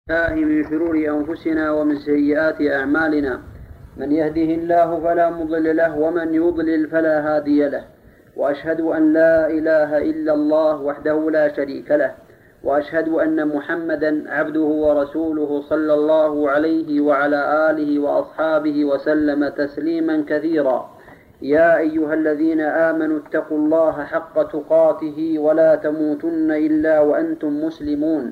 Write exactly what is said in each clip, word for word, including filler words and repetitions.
الله من شرور أنفسنا ومن سيئات أعمالنا، من يهده الله فلا مضل له ومن يضلل فلا هادي له، وأشهد أن لا إله إلا الله وحده لا شريك له، وأشهد أن محمدا عبده ورسوله صلى الله عليه وعلى آله وأصحابه وسلم تسليما كثيرا. يا أيها الذين آمنوا اتقوا الله حق تقاته ولا تموتن إلا وأنتم مسلمون.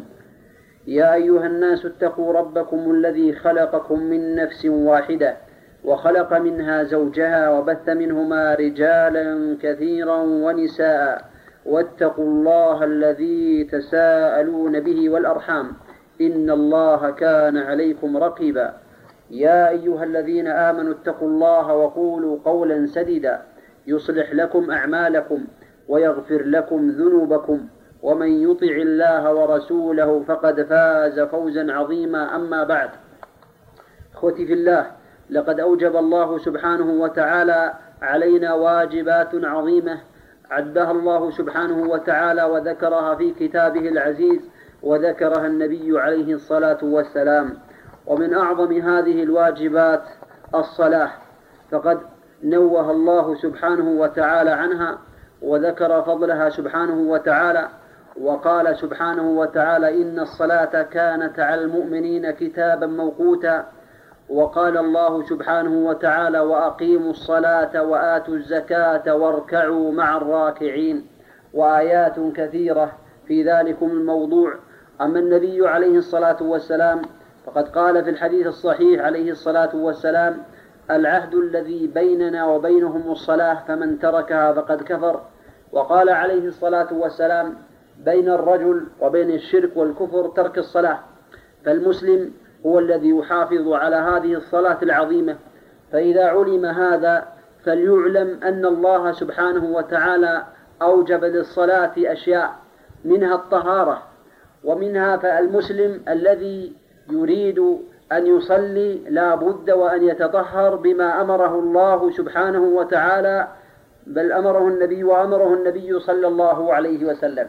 يا أيها الناس اتقوا ربكم الذي خلقكم من نفس واحدة وخلق منها زوجها وبث منهما رجالا كثيرا ونساء، واتقوا الله الذي تساءلون به والأرحام إن الله كان عليكم رقيبا. يا أيها الذين آمنوا اتقوا الله وقولوا قولا سديدا يصلح لكم أعمالكم ويغفر لكم ذنوبكم، ومن يطع الله ورسوله فقد فاز فوزا عظيما. أما بعد، أخوتي في الله، لقد أوجب الله سبحانه وتعالى علينا واجبات عظيمة عدها الله سبحانه وتعالى وذكرها في كتابه العزيز، وذكرها النبي عليه الصلاة والسلام. ومن أعظم هذه الواجبات الصلاة، فقد نوه الله سبحانه وتعالى عنها وذكر فضلها سبحانه وتعالى، وقال سبحانه وتعالى: إن الصلاة كانت على المؤمنين كتابا موقوتا. وقال الله سبحانه وتعالى: وأقيموا الصلاة وآتوا الزكاة واركعوا مع الراكعين، وآيات كثيرة في ذلكم الموضوع. أما النبي عليه الصلاة والسلام فقد قال في الحديث الصحيح عليه الصلاة والسلام: العهد الذي بيننا وبينهم الصلاة، فمن تركها فقد كفر. وقال عليه الصلاة والسلام: بين الرجل وبين الشرك والكفر ترك الصلاة. فالمسلم هو الذي يحافظ على هذه الصلاة العظيمة. فإذا علم هذا فليعلم أن الله سبحانه وتعالى أوجب للصلاة أشياء، منها الطهارة، ومنها فالمسلم الذي يريد أن يصلي لا بد وأن يتطهر بما أمره الله سبحانه وتعالى، بل أمره النبي وأمره النبي صلى الله عليه وسلم.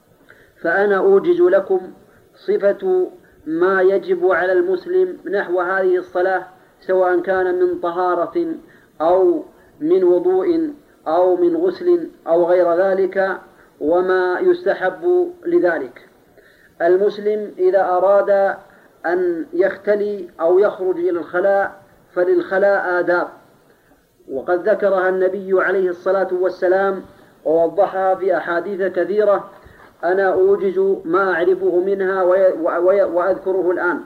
فأنا أوجز لكم صفة ما يجب على المسلم نحو هذه الصلاة، سواء كان من طهارة أو من وضوء أو من غسل أو غير ذلك، وما يستحب لذلك. المسلم إذا أراد أن يختلي أو يخرج إلى الخلاء فللخلاء آداب، وقد ذكرها النبي عليه الصلاة والسلام ووضحها في أحاديث كثيرة. أنا أوجز ما أعرفه منها وأذكره الآن.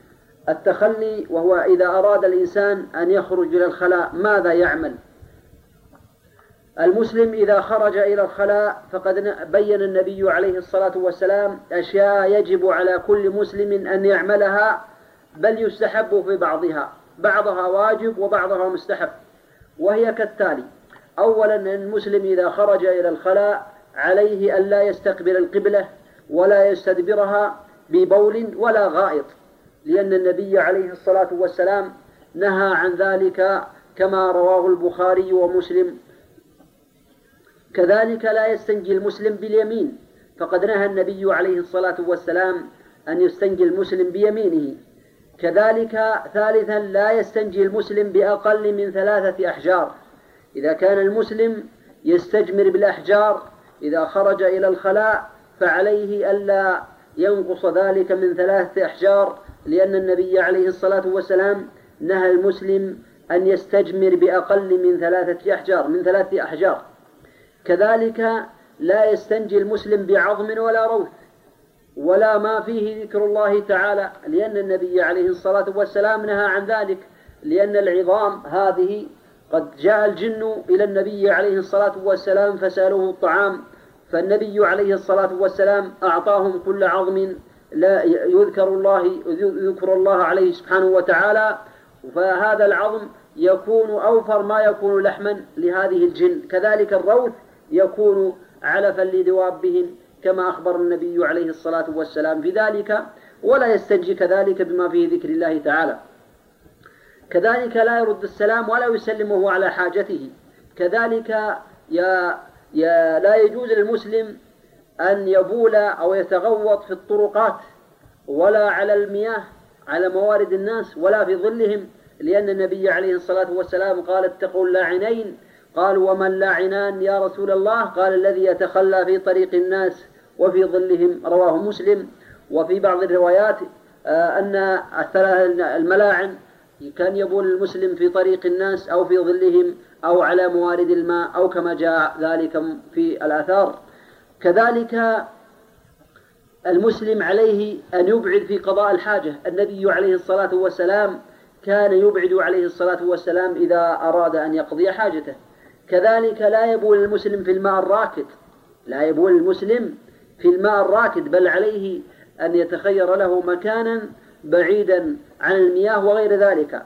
التخلي، وهو إذا أراد الإنسان أن يخرج إلى الخلاء ماذا يعمل؟ المسلم إذا خرج إلى الخلاء فقد بين النبي عليه الصلاة والسلام أشياء يجب على كل مسلم أن يعملها، بل يستحب في بعضها، بعضها واجب وبعضها مستحب، وهي كالتالي: أولا، المسلم إذا خرج إلى الخلاء عليه أن لا يستقبل القبلة ولا يستدبرها ببول ولا غائط، لأن النبي عليه الصلاة والسلام نهى عن ذلك كما رواه البخاري ومسلم. كذلك لا يستنجي المسلم باليمين، فقد نهى النبي عليه الصلاة والسلام أن يستنجي المسلم بيمينه. كذلك ثالثا، لا يستنجي المسلم بأقل من ثلاثة أحجار. إذا كان المسلم يستجمر بالأحجار إذا خرج إلى الخلاء فعليه ألا ينقص ذلك من ثلاثة أحجار، لأن النبي عليه الصلاة والسلام نهى المسلم أن يستجمر بأقل من ثلاثة أحجار من ثلاثة أحجار. كذلك لا يستنجي المسلم بعظم ولا روث ولا ما فيه ذكر الله تعالى، لأن النبي عليه الصلاة والسلام نهى عن ذلك، لأن العظام هذه قد جاء الجن إلى النبي عليه الصلاة والسلام فسألوه الطعام، فالنبي عليه الصلاة والسلام أعطاهم كل عظم لا يذكر الله يذكر الله عليه سبحانه وتعالى، فهذا العظم يكون أوفر ما يكون لحما لهذه الجن. كذلك الروث يكون علفا لدوابهم، كما أخبر النبي عليه الصلاة والسلام في ذلك، ولا يستنجي كذلك بما فيه ذكر الله تعالى. كذلك لا يرد السلام ولا يسلمه على حاجته. كذلك يا يا لا يجوز للمسلم أن يبول أو يتغوط في الطرقات ولا على المياه على موارد الناس ولا في ظلهم، لأن النبي عليه الصلاة والسلام قال اتقوا اللاعنين. قالوا وما اللاعنان يا رسول الله؟ قال الذي يتخلى في طريق الناس وفي ظلهم، رواه مسلم. وفي بعض الروايات أن الملاعن كان يبول المسلم في طريق الناس أو في ظلهم أو على موارد الماء أو كما جاء ذلك في الآثار. كذلك المسلم عليه أن يبعد في قضاء الحاجة. النبي عليه الصلاة والسلام كان يبعد عليه الصلاة والسلام إذا أراد أن يقضي حاجته. كذلك لا يبول المسلم في الماء الراكد، لا يبول المسلم في الماء الراكد، بل عليه أن يتخير له مكانا بعيدا عن المياه وغير ذلك.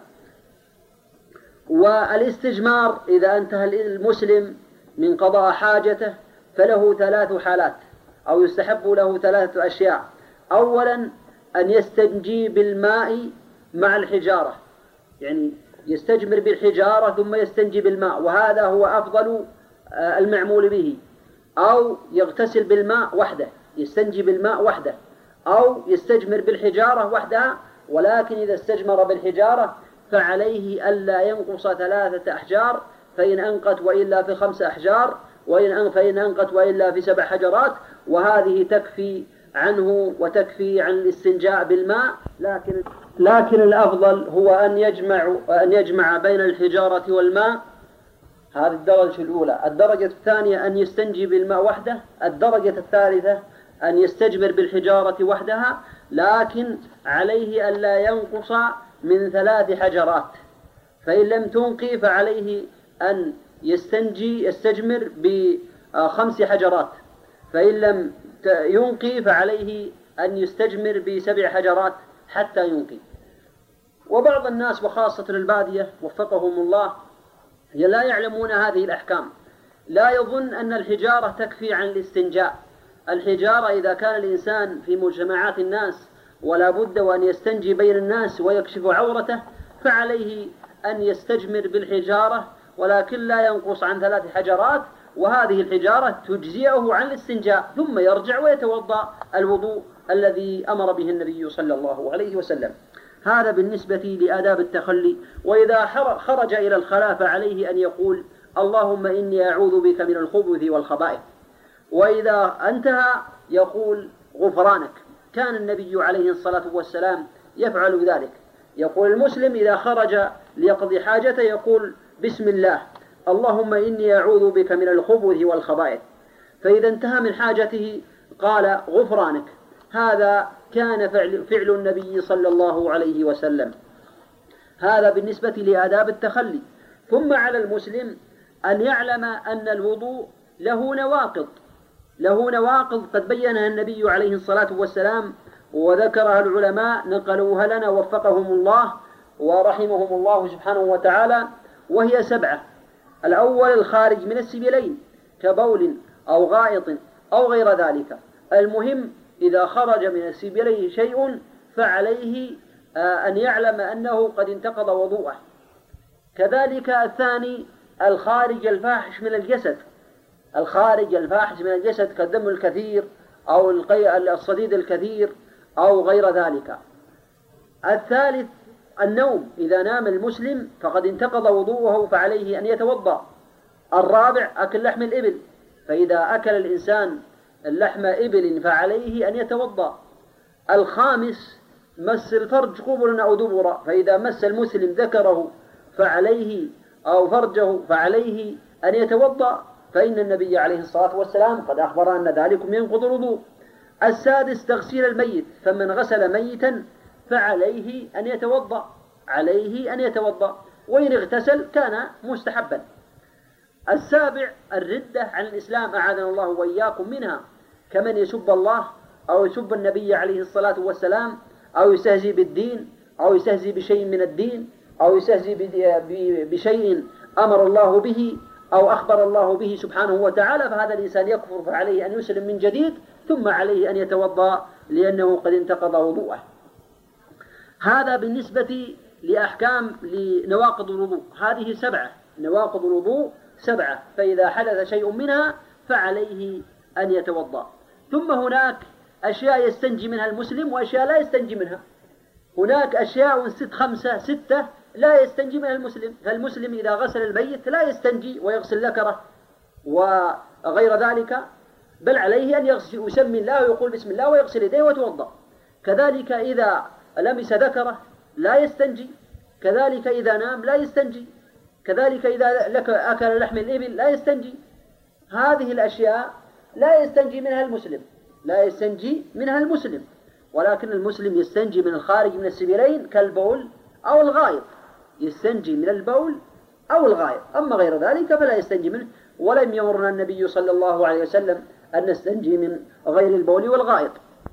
والاستجمار إذا انتهى المسلم من قضاء حاجته فله ثلاث حالات، أو يستحب له ثلاثة أشياء. أولا أن يستنجي بالماء مع الحجارة، يعني يستجمر بالحجارة ثم يستنجي بالماء، وهذا هو أفضل المعمول به. أو يغتسل بالماء وحده، يستنجي بالماء وحده، أو يستجمر بالحجارة وحدها. ولكن إذا استجمر بالحجارة فعليه ألا ينقص ثلاثة أحجار، فإن أنقت وإلا في خمس أحجار، وإن فإن أنقت وإلا في سبع حجرات، وهذه تكفي عنه وتكفي عن الاستنجاء بالماء. لكن لكن الأفضل هو أن يجمع أن يجمع بين الحجارة والماء. هذه الدرجة الأولى. الدرجة الثانية أن يستنجي بالماء وحده. الدرجة الثالثة أن يستجمر بالحجارة وحدها، لكن عليه ألا ينقص من ثلاث حجرات. فإن لم تنقي فعليه أن يستنجي يستجمر بخمس حجرات، فإن لم ينقي فعليه أن يستجمر بسبع حجرات حتى ينقي. وبعض الناس وخاصة البادية وفقهم الله لا يعلمون هذه الأحكام، لا يظن أن الحجارة تكفي عن الاستنجاء. الحجارة إذا كان الإنسان في مجتمعات الناس ولا بد وأن يستنجي بين الناس ويكشف عورته فعليه أن يستجمر بالحجارة، ولكن لا ينقص عن ثلاث حجرات، وهذه الحجارة تجزئه عن الاستنجاء، ثم يرجع ويتوضأ الوضوء الذي أمر به النبي صلى الله عليه وسلم. هذا بالنسبة لآداب التخلي. وإذا خرج إلى الخلاء فعليه أن يقول اللهم إني أعوذ بك من الخبث والخبائث. وإذا انتهى يقول غفرانك. كان النبي عليه الصلاة والسلام يفعل ذلك. يقول المسلم إذا خرج ليقضي حاجته يقول بسم الله اللهم إني أعوذ بك من الخبث والخبائث. فإذا انتهى من حاجته قال غفرانك. هذا كان فعل, فعل النبي صلى الله عليه وسلم. هذا بالنسبة لآداب التخلي. ثم على المسلم أن يعلم أن الوضوء له نواقض، له نواقض قد بينها النبي عليه الصلاة والسلام وذكرها العلماء نقلوها لنا وفقهم الله ورحمهم الله سبحانه وتعالى، وهي سبعة. الأول الخارج من السبيلين كبول أو غائط أو غير ذلك. المهم إذا خرج من السبيلين شيء فعليه أن يعلم أنه قد انتقض وضوءه. كذلك الثاني الخارج الفاحش من الجسد، الخارج الفاحش من الجسد كالدم الكثير أو الصديد الكثير أو غير ذلك. الثالث النوم، إذا نام المسلم فقد انتقض وضوءه فعليه أن يتوضأ. الرابع أكل لحم الإبل، فإذا أكل الإنسان اللحم إبل فعليه أن يتوضأ. الخامس مس الفرج قبلا أو دبرا، فإذا مس المسلم ذكره فعليه أو فرجه فعليه أن يتوضأ، فإن النبي عليه الصلاة والسلام قد أخبر أن ذلكم ينقض الوضوء. السادس تغسيل الميت، فمن غسل ميتا فعليه أن يتوضأ، عليه أن يتوضأ، وإن اغتسل كان مستحبا. السابع الردة عن الإسلام، أعاذنا الله وإياكم منها، كمن يسب الله أو يسب النبي عليه الصلاة والسلام أو يستهزي بالدين أو يستهزي بشيء من الدين أو يستهزي بشيء أمر الله به أو أخبر الله به سبحانه وتعالى، فهذا الإنسان يكفر، فعليه أن يسلم من جديد، ثم عليه أن يتوضأ لأنه قد انتقض وضوءه. هذا بالنسبة لأحكام لنواقض الوضوء. هذه سبعة نواقض الوضوء سبعة، فإذا حدث شيء منها فعليه أن يتوضأ. ثم هناك أشياء يستنجي منها المسلم وأشياء لا يستنجي منها. هناك أشياء ست خمسة ستة لا يستنجي منها المسلم، فالمسلم إذا غسل الميت لا يستنجي ويغسل ذكره وغير ذلك، بل عليه أن يسمي الله ويقول بسم الله ويغسل يديه ويتوضأ. كذلك إذا لمس ذكره لا يستنجي، كذلك إذا نام لا يستنجي، كذلك إذا أكل لحم الإبل لا يستنجي. هذه الأشياء لا يستنجي منها المسلم، لا يستنجي منها المسلم، ولكن المسلم يستنجي من الخارج من السبيلين كالبول أو الغائط، يستنجي من البول أو الغائط، أما غير ذلك فلا يستنجي منه. ولم يمرنا النبي صلى الله عليه وسلم أن نستنجي من غير البول والغائط،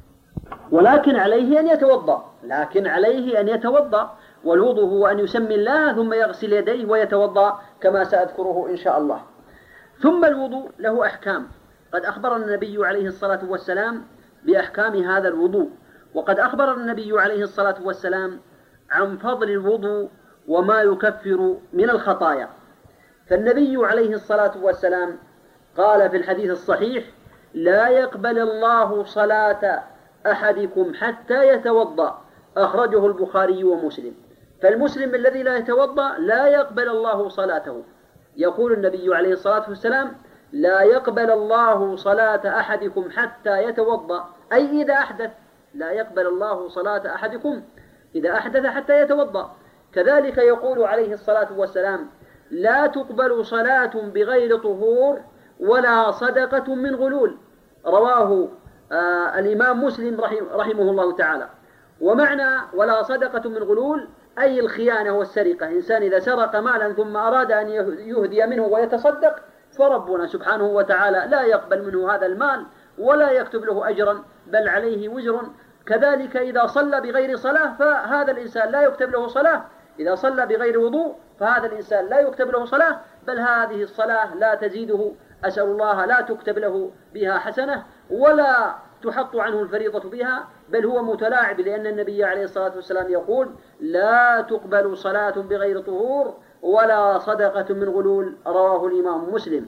ولكن عليه أن يتوضأ، لكن عليه أن يتوضأ، والوضوء هو أن يسمي الله ثم يغسل يديه ويتوضأ كما سأذكره إن شاء الله. ثم الوضوء له أحكام، قد أخبرنا النبي عليه الصلاة والسلام بأحكام هذا الوضوء، وقد أخبر النبي عليه الصلاة والسلام عن فضل الوضوء وما يكفر من الخطايا. فالنبي عليه الصلاة والسلام قال في الحديث الصحيح: لا يقبل الله صلاة أحدكم حتى يتوضأ، أخرجه البخاري ومسلم. فالمسلم الذي لا يتوضأ لا يقبل الله صلاته. يقول النبي عليه الصلاة والسلام: لا يقبل الله صلاة أحدكم حتى يتوضأ، أي إذا أحدث، لا يقبل الله صلاة أحدكم إذا أحدث حتى يتوضأ. كذلك يقول عليه الصلاة والسلام: لا تقبل صلاة بغير طهور ولا صدقة من غلول، رواه آه الإمام مسلم رحمه الله تعالى. ومعنى ولا صدقة من غلول أي الخيانة والسرقة. إنسان إذا سرق مالا ثم أراد أن يهدي منه ويتصدق، فربنا سبحانه وتعالى لا يقبل منه هذا المال ولا يكتب له أجرا، بل عليه وزر. كذلك إذا صلى بغير صلاة فهذا الإنسان لا يكتب له صلاة، إذا صلى بغير وضوء فهذا الإنسان لا يكتب له صلاة، بل هذه الصلاة لا تزيده، أسأل الله لا تكتب له بها حسنة ولا تحط عنه الفريضة بها، بل هو متلاعب، لأن النبي عليه الصلاة والسلام يقول: لا تقبل صلاة بغير طهور ولا صدقة من غلول، رواه الإمام مسلم.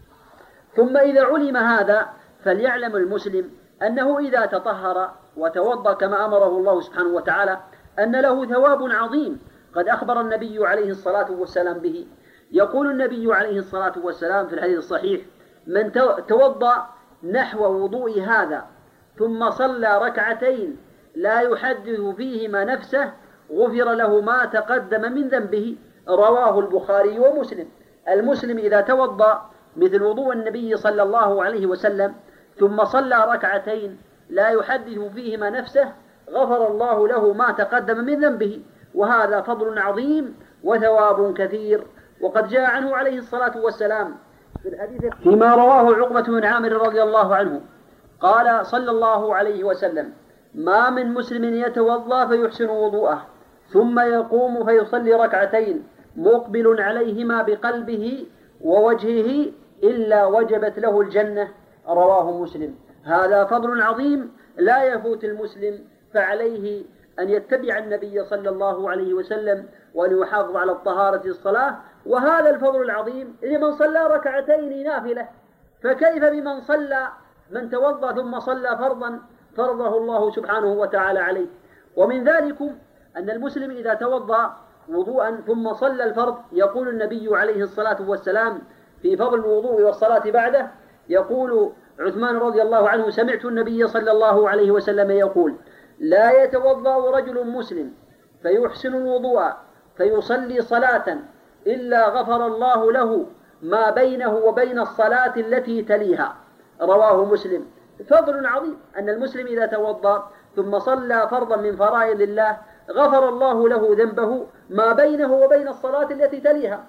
ثم إذا علم هذا فليعلم المسلم أنه إذا تطهر وتوضأ كما أمره الله سبحانه وتعالى أن له ثواب عظيم قد أخبر النبي عليه الصلاة والسلام به. يقول النبي عليه الصلاة والسلام في الحديث الصحيح: من توضأ نحو وضوء هذا ثم صلى ركعتين لا يحدث فيهما نفسه غفر له ما تقدم من ذنبه، رواه البخاري ومسلم. المسلم إذا توضأ مثل وضوء النبي صلى الله عليه وسلم ثم صلى ركعتين لا يحدث فيهما نفسه غفر الله له ما تقدم من ذنبه، وهذا فضل عظيم وثواب كثير. وقد جاء عنه عليه الصلاة والسلام في الحديث فيما رواه عقبة بن عامر رضي الله عنه قال صلى الله عليه وسلم: ما من مسلم يتوضأ فيحسن وضوءه ثم يقوم فيصلي ركعتين مقبل عليهما بقلبه ووجهه إلا وجبت له الجنة، رواه مسلم. هذا فضل عظيم لا يفوت المسلم، فعليه أن يتبع النبي صلى الله عليه وسلم وأن يحافظ على الطهارة الصلاة. وهذا الفضل العظيم لمن صلى ركعتين نافلة، فكيف بمن صلى من توضأ ثم صلى فرضا فرضه الله سبحانه وتعالى عليه. ومن ذلكم أن المسلم إذا توضأ وضوءا ثم صلى الفرض، يقول النبي عليه الصلاة والسلام في فضل الوضوء والصلاة بعده، يقول عثمان رضي الله عنه: سمعت النبي صلى الله عليه وسلم يقول: لا يتوضأ رجل مسلم فيحسن الوضوء فيصلي صلاة إلا غفر الله له ما بينه وبين الصلاة التي تليها، رواه مسلم. فضل عظيم أن المسلم إذا توضأ ثم صلى فرضا من فرائض الله غفر الله له ذنبه ما بينه وبين الصلاة التي تليها.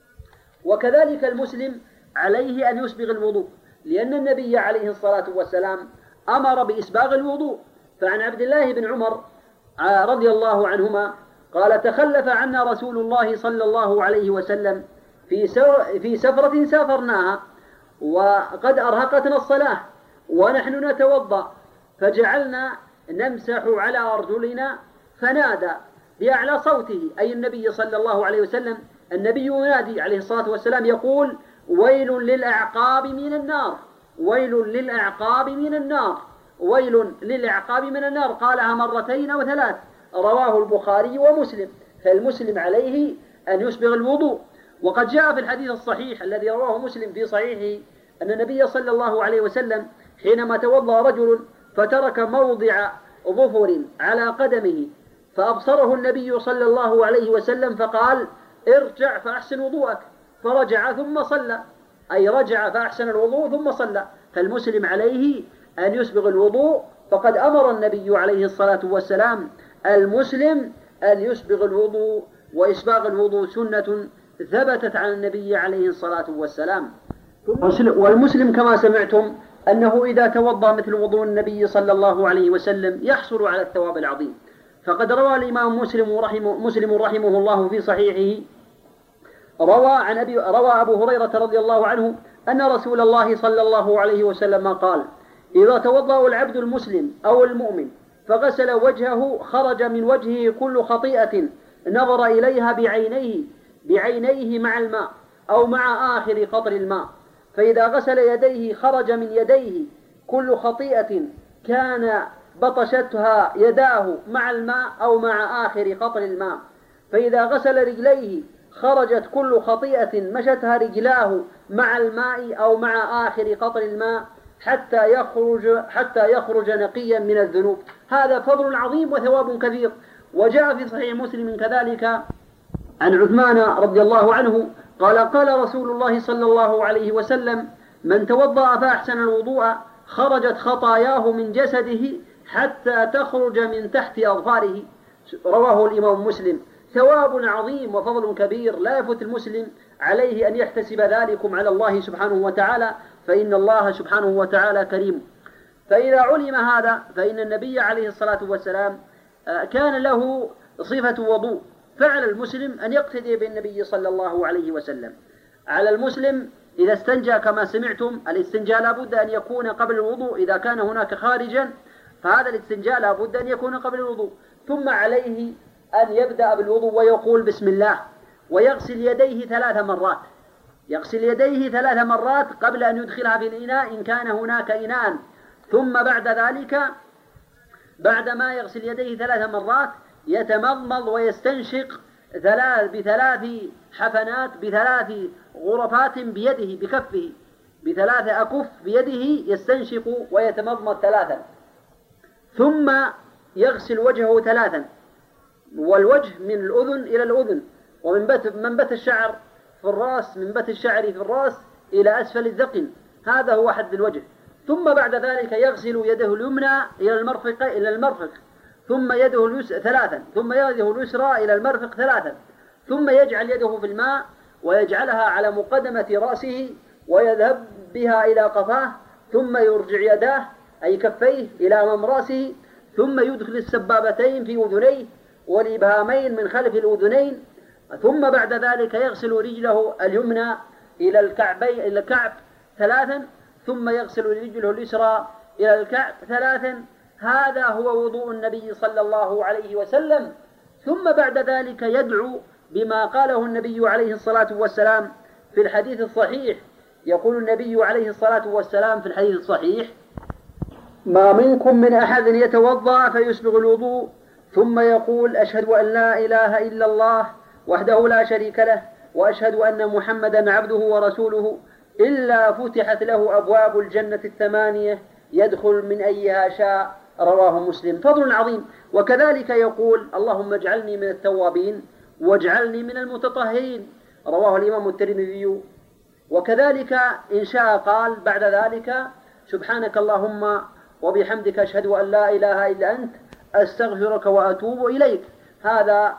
وكذلك المسلم عليه أن يسبغ الوضوء، لأن النبي عليه الصلاة والسلام أمر بإسباغ الوضوء. فعن عبد الله بن عمر رضي الله عنهما قال: تخلف عنا رسول الله صلى الله عليه وسلم في في سفرة سافرناها وقد أرهقتنا الصلاة ونحن نتوضأ، فجعلنا نمسح على أرجلنا، فنادى بأعلى صوته، أي النبي صلى الله عليه وسلم، النبي ينادي عليه الصلاة والسلام يقول: ويل للأعقاب من النار، ويل للأعقاب من النار، ويل للأعقاب من النار، قالها مرتين أو ثلاث. رواه البخاري ومسلم. فالمسلم عليه أن يسبغ الوضوء. وقد جاء في الحديث الصحيح الذي رواه مسلم في صحيحه أن النبي صلى الله عليه وسلم حينما توضأ رجل فترك موضع ظفر على قدمه فأبصره النبي صلى الله عليه وسلم فقال: ارجع فأحسن وضوءك، فرجع ثم صلى، أي رجع فأحسن الوضوء ثم صلى. فالمسلم عليه أن يسبغ الوضوء، فقد أمر النبي عليه الصلاة والسلام المسلم أن يسبغ الوضوء، وإسباغ الوضوء سنة ثبتت عن النبي عليه الصلاة والسلام. والمسلم كما سمعتم أنه إذا توضأ مثل وضوء النبي صلى الله عليه وسلم يحصل على الثواب العظيم. فقد روى الإمام مسلم رحمه, مسلم رحمه الله في صحيحه روى عن أبي روى أبو هريرة رضي الله عنه أن رسول الله صلى الله عليه وسلم قال: إذا توضأ العبد المسلم أو المؤمن فغسل وجهه خرج من وجهه كل خطيئة نظر إليها بعينيه بعينيه مع الماء أو مع آخر قطر الماء. فإذا غسل يديه خرج من يديه كل خطيئة كان بطشتها يداه مع الماء أو مع آخر قطر الماء. فإذا غسل رجليه خرجت كل خطيئة مشتها رجلاه مع الماء أو مع آخر قطر الماء حتى يخرج حتى يخرج نقيا من الذنوب. هذا فضل عظيم وثواب كثير. وجاء في صحيح مسلم كذلك عن عثمان رضي الله عنه قال: قال رسول الله صلى الله عليه وسلم: من توضأ فأحسن الوضوء خرجت خطاياه من جسده حتى تخرج من تحت أظفاره. رواه الإمام مسلم. ثواب عظيم وفضل كبير لا يفوت المسلم عليه أن يحتسب ذلكم على الله سبحانه وتعالى، فإن الله سبحانه وتعالى كريم. فإذا علم هذا فإن النبي عليه الصلاة والسلام كان له صفة وضوء، فعل المسلم أن يقتدي بالنبي صلى الله عليه وسلم. على المسلم إذا استنجى كما سمعتم، الاستنجاء لا بد أن يكون قبل الوضوء، إذا كان هناك خارجا فهذا الاستنجاء لا بد أن يكون قبل الوضوء. ثم عليه أن يبدأ بالوضوء ويقول بسم الله، ويغسل يديه ثلاث مرات يغسل يديه ثلاث مرات قبل أن يدخلها في الإناء إن كان هناك إناء. ثم بعد ذلك بعد ما يغسل يديه ثلاث مرات يتمضمض ويستنشق ثلاث بثلاث حفنات بثلاث غرفات بيده بكفه بثلاث أكف بيده يستنشق ويتمضمض ثلاثا. ثم يغسل وجهه ثلاثا، والوجه من الأذن إلى الأذن، ومن بت منبت الشعر في الرأس منبت الشعر في الرأس إلى أسفل الذقن، هذا هو حد الوجه. ثم بعد ذلك يغسل يده اليمنى إلى المرفق إلى المرفق ثم يده اليسرى ثلاثا ثم يده اليسرى إلى المرفق ثلاثا ثم يجعل يده في الماء ويجعلها على مقدمة رأسه ويذهب بها إلى قفاه، ثم يرجع يداه أي كفيه إلى أمام رأسه، ثم يدخل السبابتين في أذنيه والإبهامين من خلف الأذنين، ثم بعد ذلك يغسل رجله اليمنى إلى الكعبين إلى الكعب ثلاثا، ثم يغسل رجله اليسرى إلى الكعب ثلاثا. هذا هو وضوء النبي صلى الله عليه وسلم. ثم بعد ذلك يدعو بما قاله النبي عليه الصلاة والسلام في الحديث الصحيح. يقول النبي عليه الصلاة والسلام في الحديث الصحيح: ما منكم من أحد يتوضأ فيسبغ الوضوء ثم يقول: أشهد أن لا إله إلا الله وحده لا شريك له وأشهد أن محمدا عبده ورسوله إلا فتحت له أبواب الجنة الثمانية يدخل من أيها شاء. رواه مسلم. فضل عظيم. وكذلك يقول: اللهم اجعلني من التوابين واجعلني من المتطهرين. رواه الإمام الترمذي. وكذلك إن شاء قال بعد ذلك: سبحانك اللهم وبحمدك أشهد أن لا إله إلا أنت أستغفرك وأتوب إليك. هذا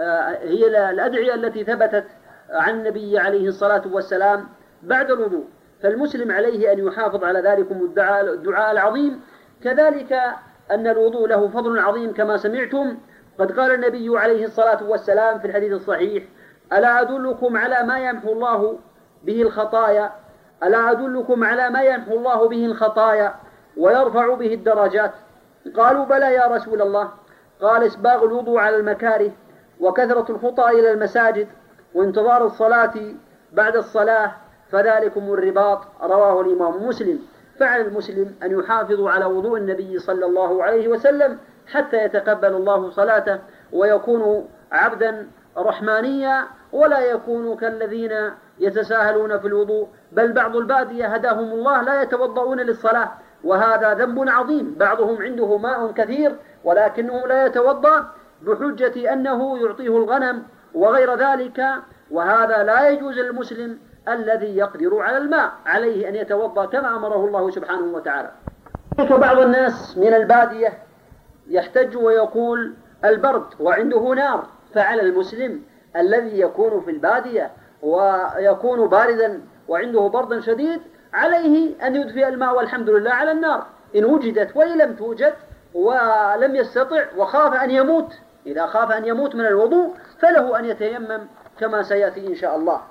هي الأدعية التي ثبتت عن النبي عليه الصلاة والسلام بعد الوضوء. فالمسلم عليه أن يحافظ على ذلك الدعاء, الدعاء العظيم. كذلك أن الوضوء له فضل عظيم كما سمعتم. قد قال النبي عليه الصلاة والسلام في الحديث الصحيح: ألا أدلكم على ما يمحو الله به الخطايا ألا أدلكم على ما يمحو الله به الخطايا ويرفع به الدرجات؟ قالوا: بلى يا رسول الله. قال: إسباغ الوضوء على المكاره وكثرة الخطى إلى المساجد وانتظار الصلاة بعد الصلاة فذلكم الرباط. رواه الإمام مسلم. فعلى المسلم أن يحافظ على وضوء النبي صلى الله عليه وسلم حتى يتقبل الله صلاته ويكون عبدا رحمانيا، ولا يكون كالذين يتساهلون في الوضوء، بل بعض البادية هداهم الله لا يتوضؤون للصلاة، وهذا ذنب عظيم. بعضهم عنده ماء كثير ولكنه لا يتوضأ بحجة أنه يعطيه الغنم وغير ذلك، وهذا لا يجوز للمسلم الذي يقدر على الماء، عليه أن يتوضأ كما أمره الله سبحانه وتعالى. بعض الناس من البادية يحتج ويقول البرد وعنده نار، فعلى المسلم الذي يكون في البادية ويكون باردا وعنده برد شديد عليه أن يدفئ الماء والحمد لله على النار إن وجدت، وإن لم توجد ولم يستطع وخاف أن يموت، إذا خاف أن يموت من الوضوء فله أن يتيمم كما سيأتي إن شاء الله.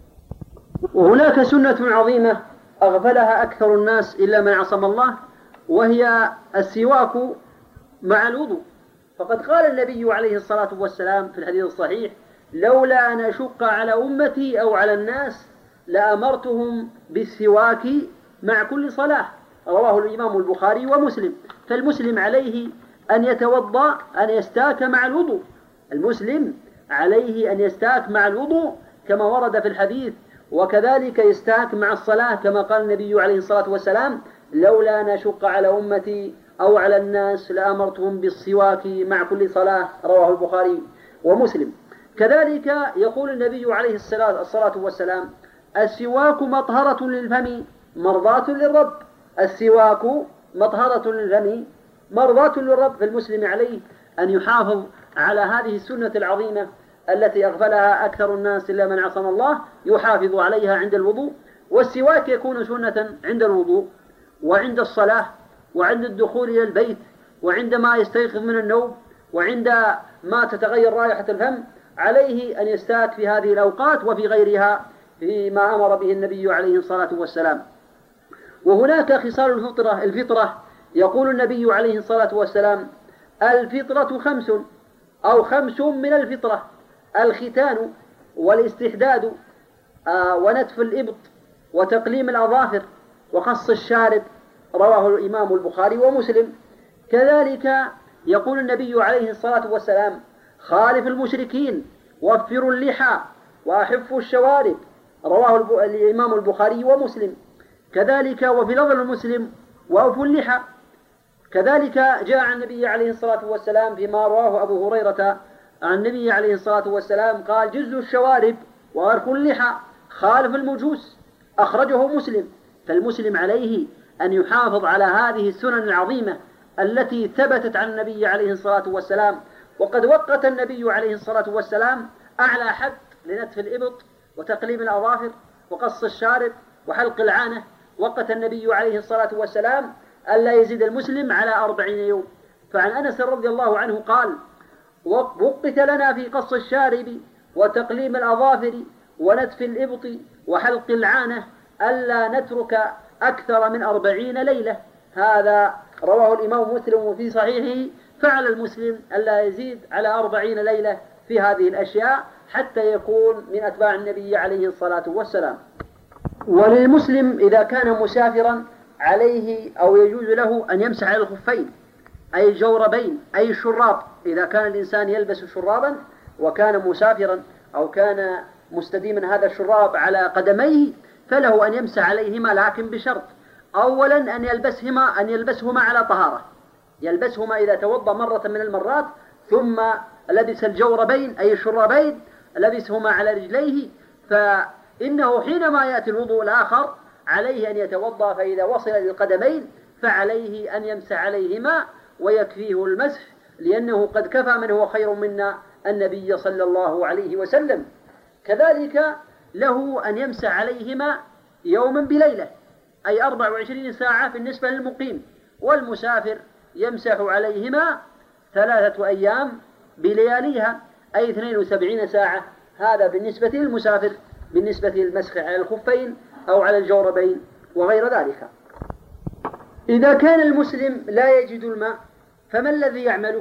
وهناك سنة عظيمة أغفلها أكثر الناس إلا من عصم الله، وهي السواك مع الوضوء. فقد قال النبي عليه الصلاة والسلام في الحديث الصحيح: لولا أن أشق على أمتي أو على الناس لأمرتهم بالسواك مع كل صلاة، رواه الإمام البخاري ومسلم. فالمسلم عليه أن يتوضأ، أن يستاك مع الوضوء، المسلم عليه أن يستاك مع الوضوء كما ورد في الحديث، وكذلك يستاك مع الصلاة كما قال النبي عليه الصلاة والسلام: لولا أن أشق على أمتي أو على الناس لأمرتهم بالسواك مع كل صلاة، رواه البخاري ومسلم. كذلك يقول النبي عليه الصلاة والسلام: السواك مطهرة للفم مرضاة للرب. السواك مطهرة للفم مرضاة للرب. فالمسلم عليه أن يحافظ على هذه السنة العظيمة التي أغفلها أكثر الناس إلا من عصم الله، يحافظ عليها عند الوضوء. والسواك يكون سنة عند الوضوء وعند الصلاة وعند الدخول إلى البيت وعندما يستيقظ من النوم وعندما تتغير رائحة الفم. عليه أن يستاك في هذه الأوقات وفي غيرها فيما أمر به النبي عليه الصلاة والسلام. وهناك خصال الفطرة الفطرة يقول النبي عليه الصلاة والسلام: الفطرة خمس أو خمس من الفطرة: الختان والاستحداد آه ونتف الإبط وتقليم الأظافر وقص الشارب، رواه الإمام البخاري ومسلم. كذلك يقول النبي عليه الصلاة والسلام: خالف المشركين وفروا اللحى وأحفوا الشوارب، رواه الإمام البخاري ومسلم. كذلك وفي لفظ المسلم: وأوفوا اللحى. كذلك جاء عن النبي عليه الصلاة والسلام فيما رواه أبو هريرة عن النبي عليه الصلاة والسلام قال: جزوا الشوارب وأرخوا اللحى، خالف المجوس، أخرجه مسلم. فالمسلم عليه أن يحافظ على هذه السنن العظيمة التي ثبتت عن النبي عليه الصلاة والسلام. وقد وقت النبي عليه الصلاة والسلام أعلى حد لنتف الإبط وتقليم الأظافر وقص الشارب وحلق العانة. وقت النبي عليه الصلاة والسلام ألا يزيد المسلم على أربعين يوم. فعن أنس رضي الله عنه قال: وقت لنا في قص الشارب وتقليم الأظافر ونتف الإبط وحلق العانة ألا نترك أكثر من أربعين ليلة. هذا رواه الإمام مسلم في صحيحه. فعلى المسلم ألا يزيد على أربعين ليلة في هذه الأشياء حتى يكون من أتباع النبي عليه الصلاة والسلام. وللمسلم إذا كان مسافرا عليه أو يجوز له أن يمسح على الخفين أي الجوربين أي الشراب. إذا كان الإنسان يلبس شرابا وكان مسافرا أو كان مستديما هذا الشراب على قدميه فله أن يمسح عليهما، لكن بشرط: أولا أن يلبسهما أن يلبسهما على طهارة، يلبسهما إذا توضأ مرة من المرات ثم لبس الجوربين أي الشرابين لبسهما على رجليه، فإنه حينما يأتي الوضوء الآخر عليه أن يتوضأ، فإذا وصل للقدمين فعليه أن يمسح عليهما ويكفيه المسح، لأنه قد كفى من هو خير منا النبي صلى الله عليه وسلم. كذلك له أن يمسح عليهما يوما بليلة أي أربع وعشرين ساعة بالنسبة للمقيم، والمسافر يمسح عليهما ثلاثة أيام بلياليها أي اثنين وسبعين ساعة. هذا بالنسبة للمسافر بالنسبة للمسح على الخفين أو على الجوربين وغير ذلك. إذا كان المسلم لا يجد الماء فما الذي يعمله؟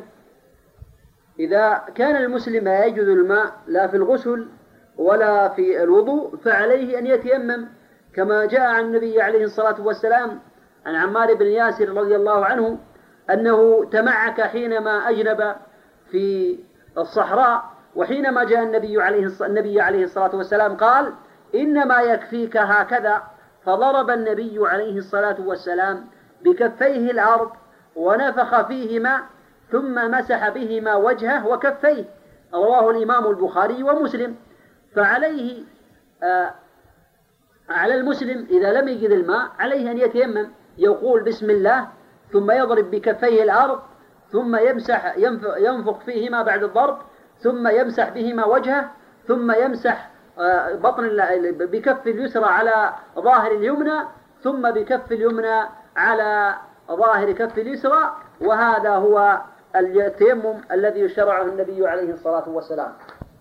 إذا كان المسلم لا يجد الماء لا في الغسل ولا في الوضوء فعليه أن يتيمم كما جاء عن النبي عليه الصلاة والسلام عن عمار بن ياسر رضي الله عنه أنه تمعك حينما أجنب في الصحراء، وحينما جاء النبي عليه النبي عليه الصلاة والسلام قال: إنما يكفيك هكذا، فضرب النبي عليه الصلاة والسلام بكفيه الأرض ونفخ فيهما ثم مسح بهما وجهه وكفيه. رواه الإمام البخاري ومسلم. فعليه آه على المسلم إذا لم يجد الماء عليه أن يتيمم، يقول بسم الله ثم يضرب بكفيه الأرض ثم يمسح ينفخ فيهما بعد الضرب ثم يمسح بهما وجهه ثم يمسح بطن بكف اليسرى على ظاهر اليمنى ثم بكف اليمنى على ظاهر كف اليسرى. وهذا هو التيمم الذي شرعه النبي عليه الصلاة والسلام.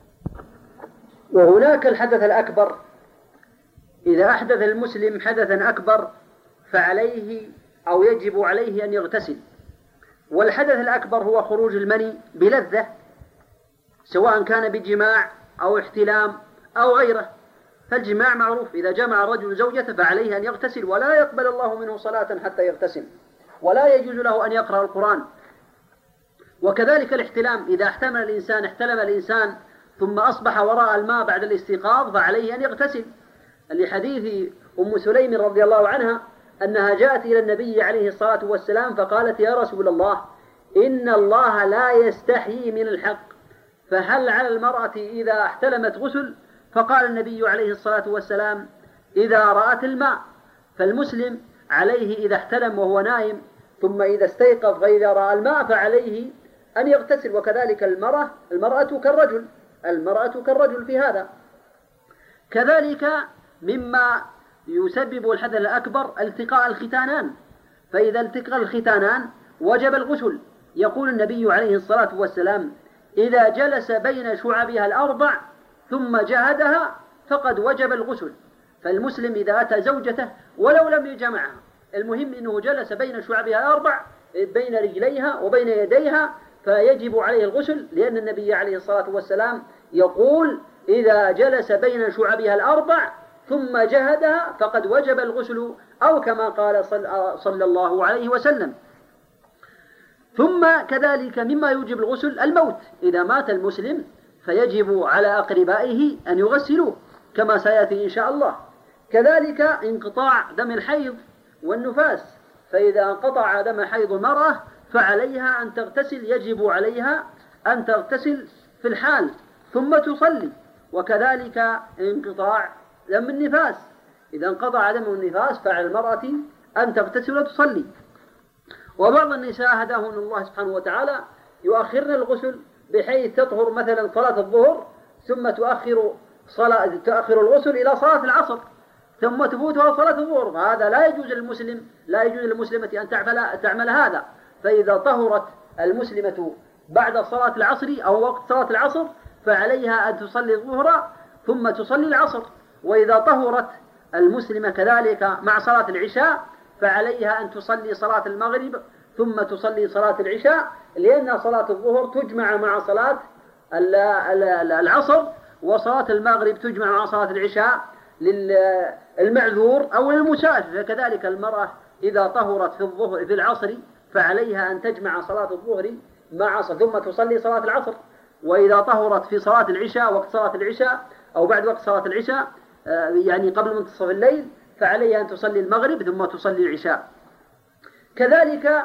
وهناك الحدث الأكبر، إذا أحدث المسلم حدثا أكبر فعليه أو يجب عليه أن يغتسل. والحدث الأكبر هو خروج المني بلذة، سواء كان بجماع أو احتلام أو غيره. فالجماع معروف، إذا جمع الرجل زوجته فعليه أن يغتسل، ولا يقبل الله منه صلاة حتى يغتسل، ولا يجوز له أن يقرأ القرآن. وكذلك الاحتلام، إذا احتمل الإنسان احتلم الإنسان ثم أصبح وراء الماء بعد الاستيقاظ فعليه أن يغتسل، لحديث أم سليم رضي الله عنها أنها جاءت إلى النبي عليه الصلاة والسلام فقالت: يا رسول الله، إن الله لا يستحيي من الحق، فهل على المرأة إذا احتلمت غسل؟ فقال النبي عليه الصلاة والسلام: إذا رأت الماء. فالمسلم عليه إذا احتلم وهو نائم ثم إذا استيقظ فإذا رأى الماء فعليه أن يغتسل. وكذلك المرأة المرأة كالرجل المرأة كالرجل في هذا. كذلك مما يسبب الحدث الأكبر التقاء الختانان، فإذا التقى الختانان وجب الغسل. يقول النبي عليه الصلاة والسلام: إذا جلس بين شعبها الأربع ثم جهدها فقد وجب الغسل. فالمسلم إذا أتى زوجته ولو لم يجمعها، المهم أنه جلس بين شعبها الأربع بين رجليها وبين يديها فيجب عليه الغسل، لأن النبي عليه الصلاة والسلام يقول: إذا جلس بين شعبها الأربع ثم جهدها فقد وجب الغسل، أو كما قال صلى الله عليه وسلم. ثم كذلك مما يوجب الغسل الموت، إذا مات المسلم فيجب على أقربائه أن يغسلوه كما سيأتي إن شاء الله. كذلك انقطاع دم الحيض والنفاس، فإذا انقطع دم حيض المرأة فعليها أن تغتسل، يجب عليها أن تغتسل في الحال ثم تصلي. وكذلك انقطاع دم النفاس، إذا انقطع دم النفاس فعلى المرأة أن تغتسل وتصلي. وبعض النساء هداهن الله سبحانه وتعالى يؤخرن الغسل بحيث تطهر مثلا صلاة الظهر ثم تؤخر صلاة تؤخر الغسل إلى صلاة العصر ثم تفوتها صلاة الظهر، فهذا لا يجوز للمسلم لا يجوز للمسلمة أن تعمل تعمل هذا. فإذا طهرت المسلمة بعد صلاة العصر أو وقت صلاة العصر فعليها أن تصلي الظهر ثم تصلي العصر. وإذا طهرت المسلمة كذلك مع صلاة العشاء فعليها أن تصلي صلاة المغرب ثم تصلي صلاة العشاء، لأن صلاة الظهر تجمع مع صلاة العصر، وصلاة المغرب تجمع مع صلاة العشاء للمعذور أو للمسافر. فكذلك المرأة إذا طهرت في الظهر في العصر فعليها أن تجمع صلاة الظهر مع عصر ثم تصلي صلاة العصر. وإذا طهرت في صلاة العشاء وقت صلاة العشاء أو بعد وقت صلاة العشاء يعني قبل منتصف الليل فعليها أن تصلي المغرب ثم تصلي العشاء. كذلك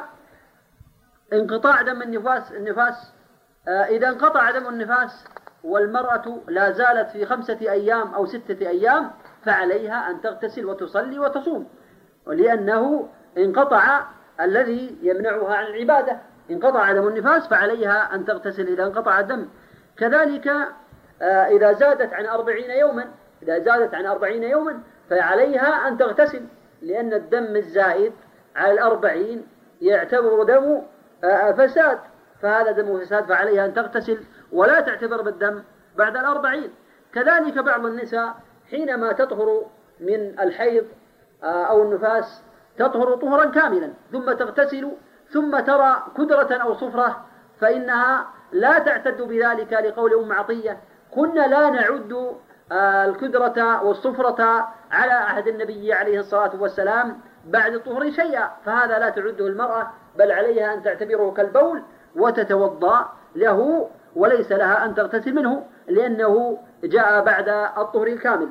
انقطاع دم النفاس النفاس إذا انقطع دم النفاس والمرأة لا زالت في خمسة أيام أو ستة أيام فعليها أن تغتسل وتصلي وتصوم، لأنه انقطع الذي يمنعها عن العبادة. انقطع دم النفاس فعليها أن تغتسل إذا انقطع الدم. كذلك إذا زادت عن أربعين يوما إذا زادت عن أربعين يوما فعليها أن تغتسل، لأن الدم الزائد على الأربعين يعتبر دم فساد، فهذا دم فساد فعليها أن تغتسل ولا تعتبر بالدم بعد الأربعين. كذلك بعض النساء حينما تطهر من الحيض أو النفاس تطهر طهرا كاملا ثم تغتسل ثم ترى كدرة أو صفرة فإنها لا تعتد بذلك، لقول أم عطية: كنا لا نعد الكدرة والصفرة على عهد النبي عليه الصلاة والسلام بعد الطهر شيئا، فهذا لا تعده المرأة، بل عليها أن تعتبره كالبول وتتوضأ له، وليس لها أن تغتسل منه لأنه جاء بعد الطهر الكامل.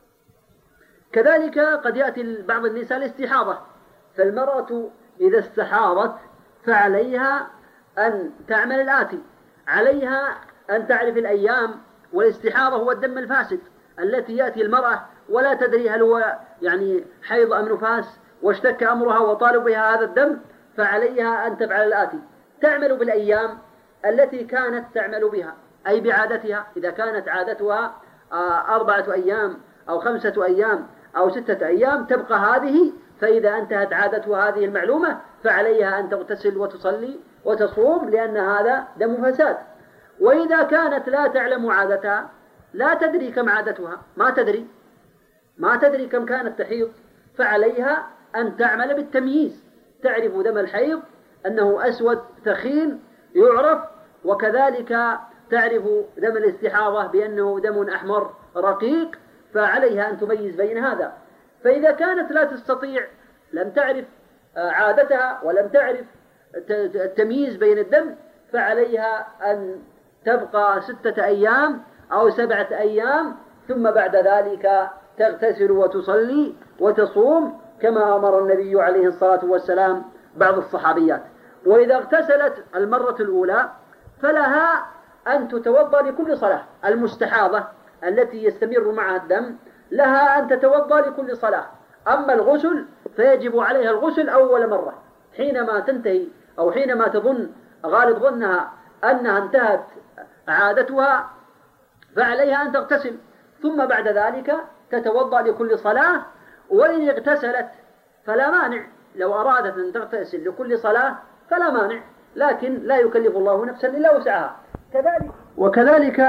كذلك قد يأتي بعض النساء الاستحاضة، فالمرأة إذا استحاضت فعليها أن تعمل الآتي: عليها أن تعرف الأيام، والاستحاضة هو الدم الفاسد التي يأتي المرأة ولا تدري هل هو يعني حيض أم نفاس، واشتك أمرها وطالب بها هذا الدم، فعليها أن تفعل الآتي: تعمل بالأيام التي كانت تعمل بها، أي بعادتها، إذا كانت عادتها أربعة أيام أو خمسة أيام أو ستة أيام تبقى هذه، فإذا انتهت عادتها هذه المعلومة فعليها أن تغتسل وتصلي وتصوم، لأن هذا دم فساد. وإذا كانت لا تعلم عادتها، لا تدري كم عادتها، ما تدري ما تدري كم كانت تحيض، فعليها أن تعمل بالتمييز، تعرف دم الحيض أنه أسود ثخين يعرف، وكذلك تعرف دم الاستحاضة بأنه دم أحمر رقيق، فعليها أن تميز بين هذا. فإذا كانت لا تستطيع، لم تعرف عادتها ولم تعرف التمييز بين الدم، فعليها أن تبقى ستة أيام أو سبعة أيام، ثم بعد ذلك تغتسل وتصلي وتصوم كما أمر النبي عليه الصلاة والسلام بعض الصحابيات. وإذا اغتسلت المرة الأولى فلها أن تتوضأ لكل صلاة. المستحاضة التي يستمر معها الدم لها أن تتوضأ لكل صلاة. أما الغسل فيجب عليها الغسل أول مرة، حينما تنتهي أو حينما تظن غالب ظنها أنها انتهت عادتها فعليها أن تغتسل، ثم بعد ذلك تتوضأ لكل صلاة. وإن اغتسلت فلا مانع، لو أرادت أن تغتسل لكل صلاة فلا مانع، لكن لا يكلف الله نفسا إلا وسعها. كذلك وكذلك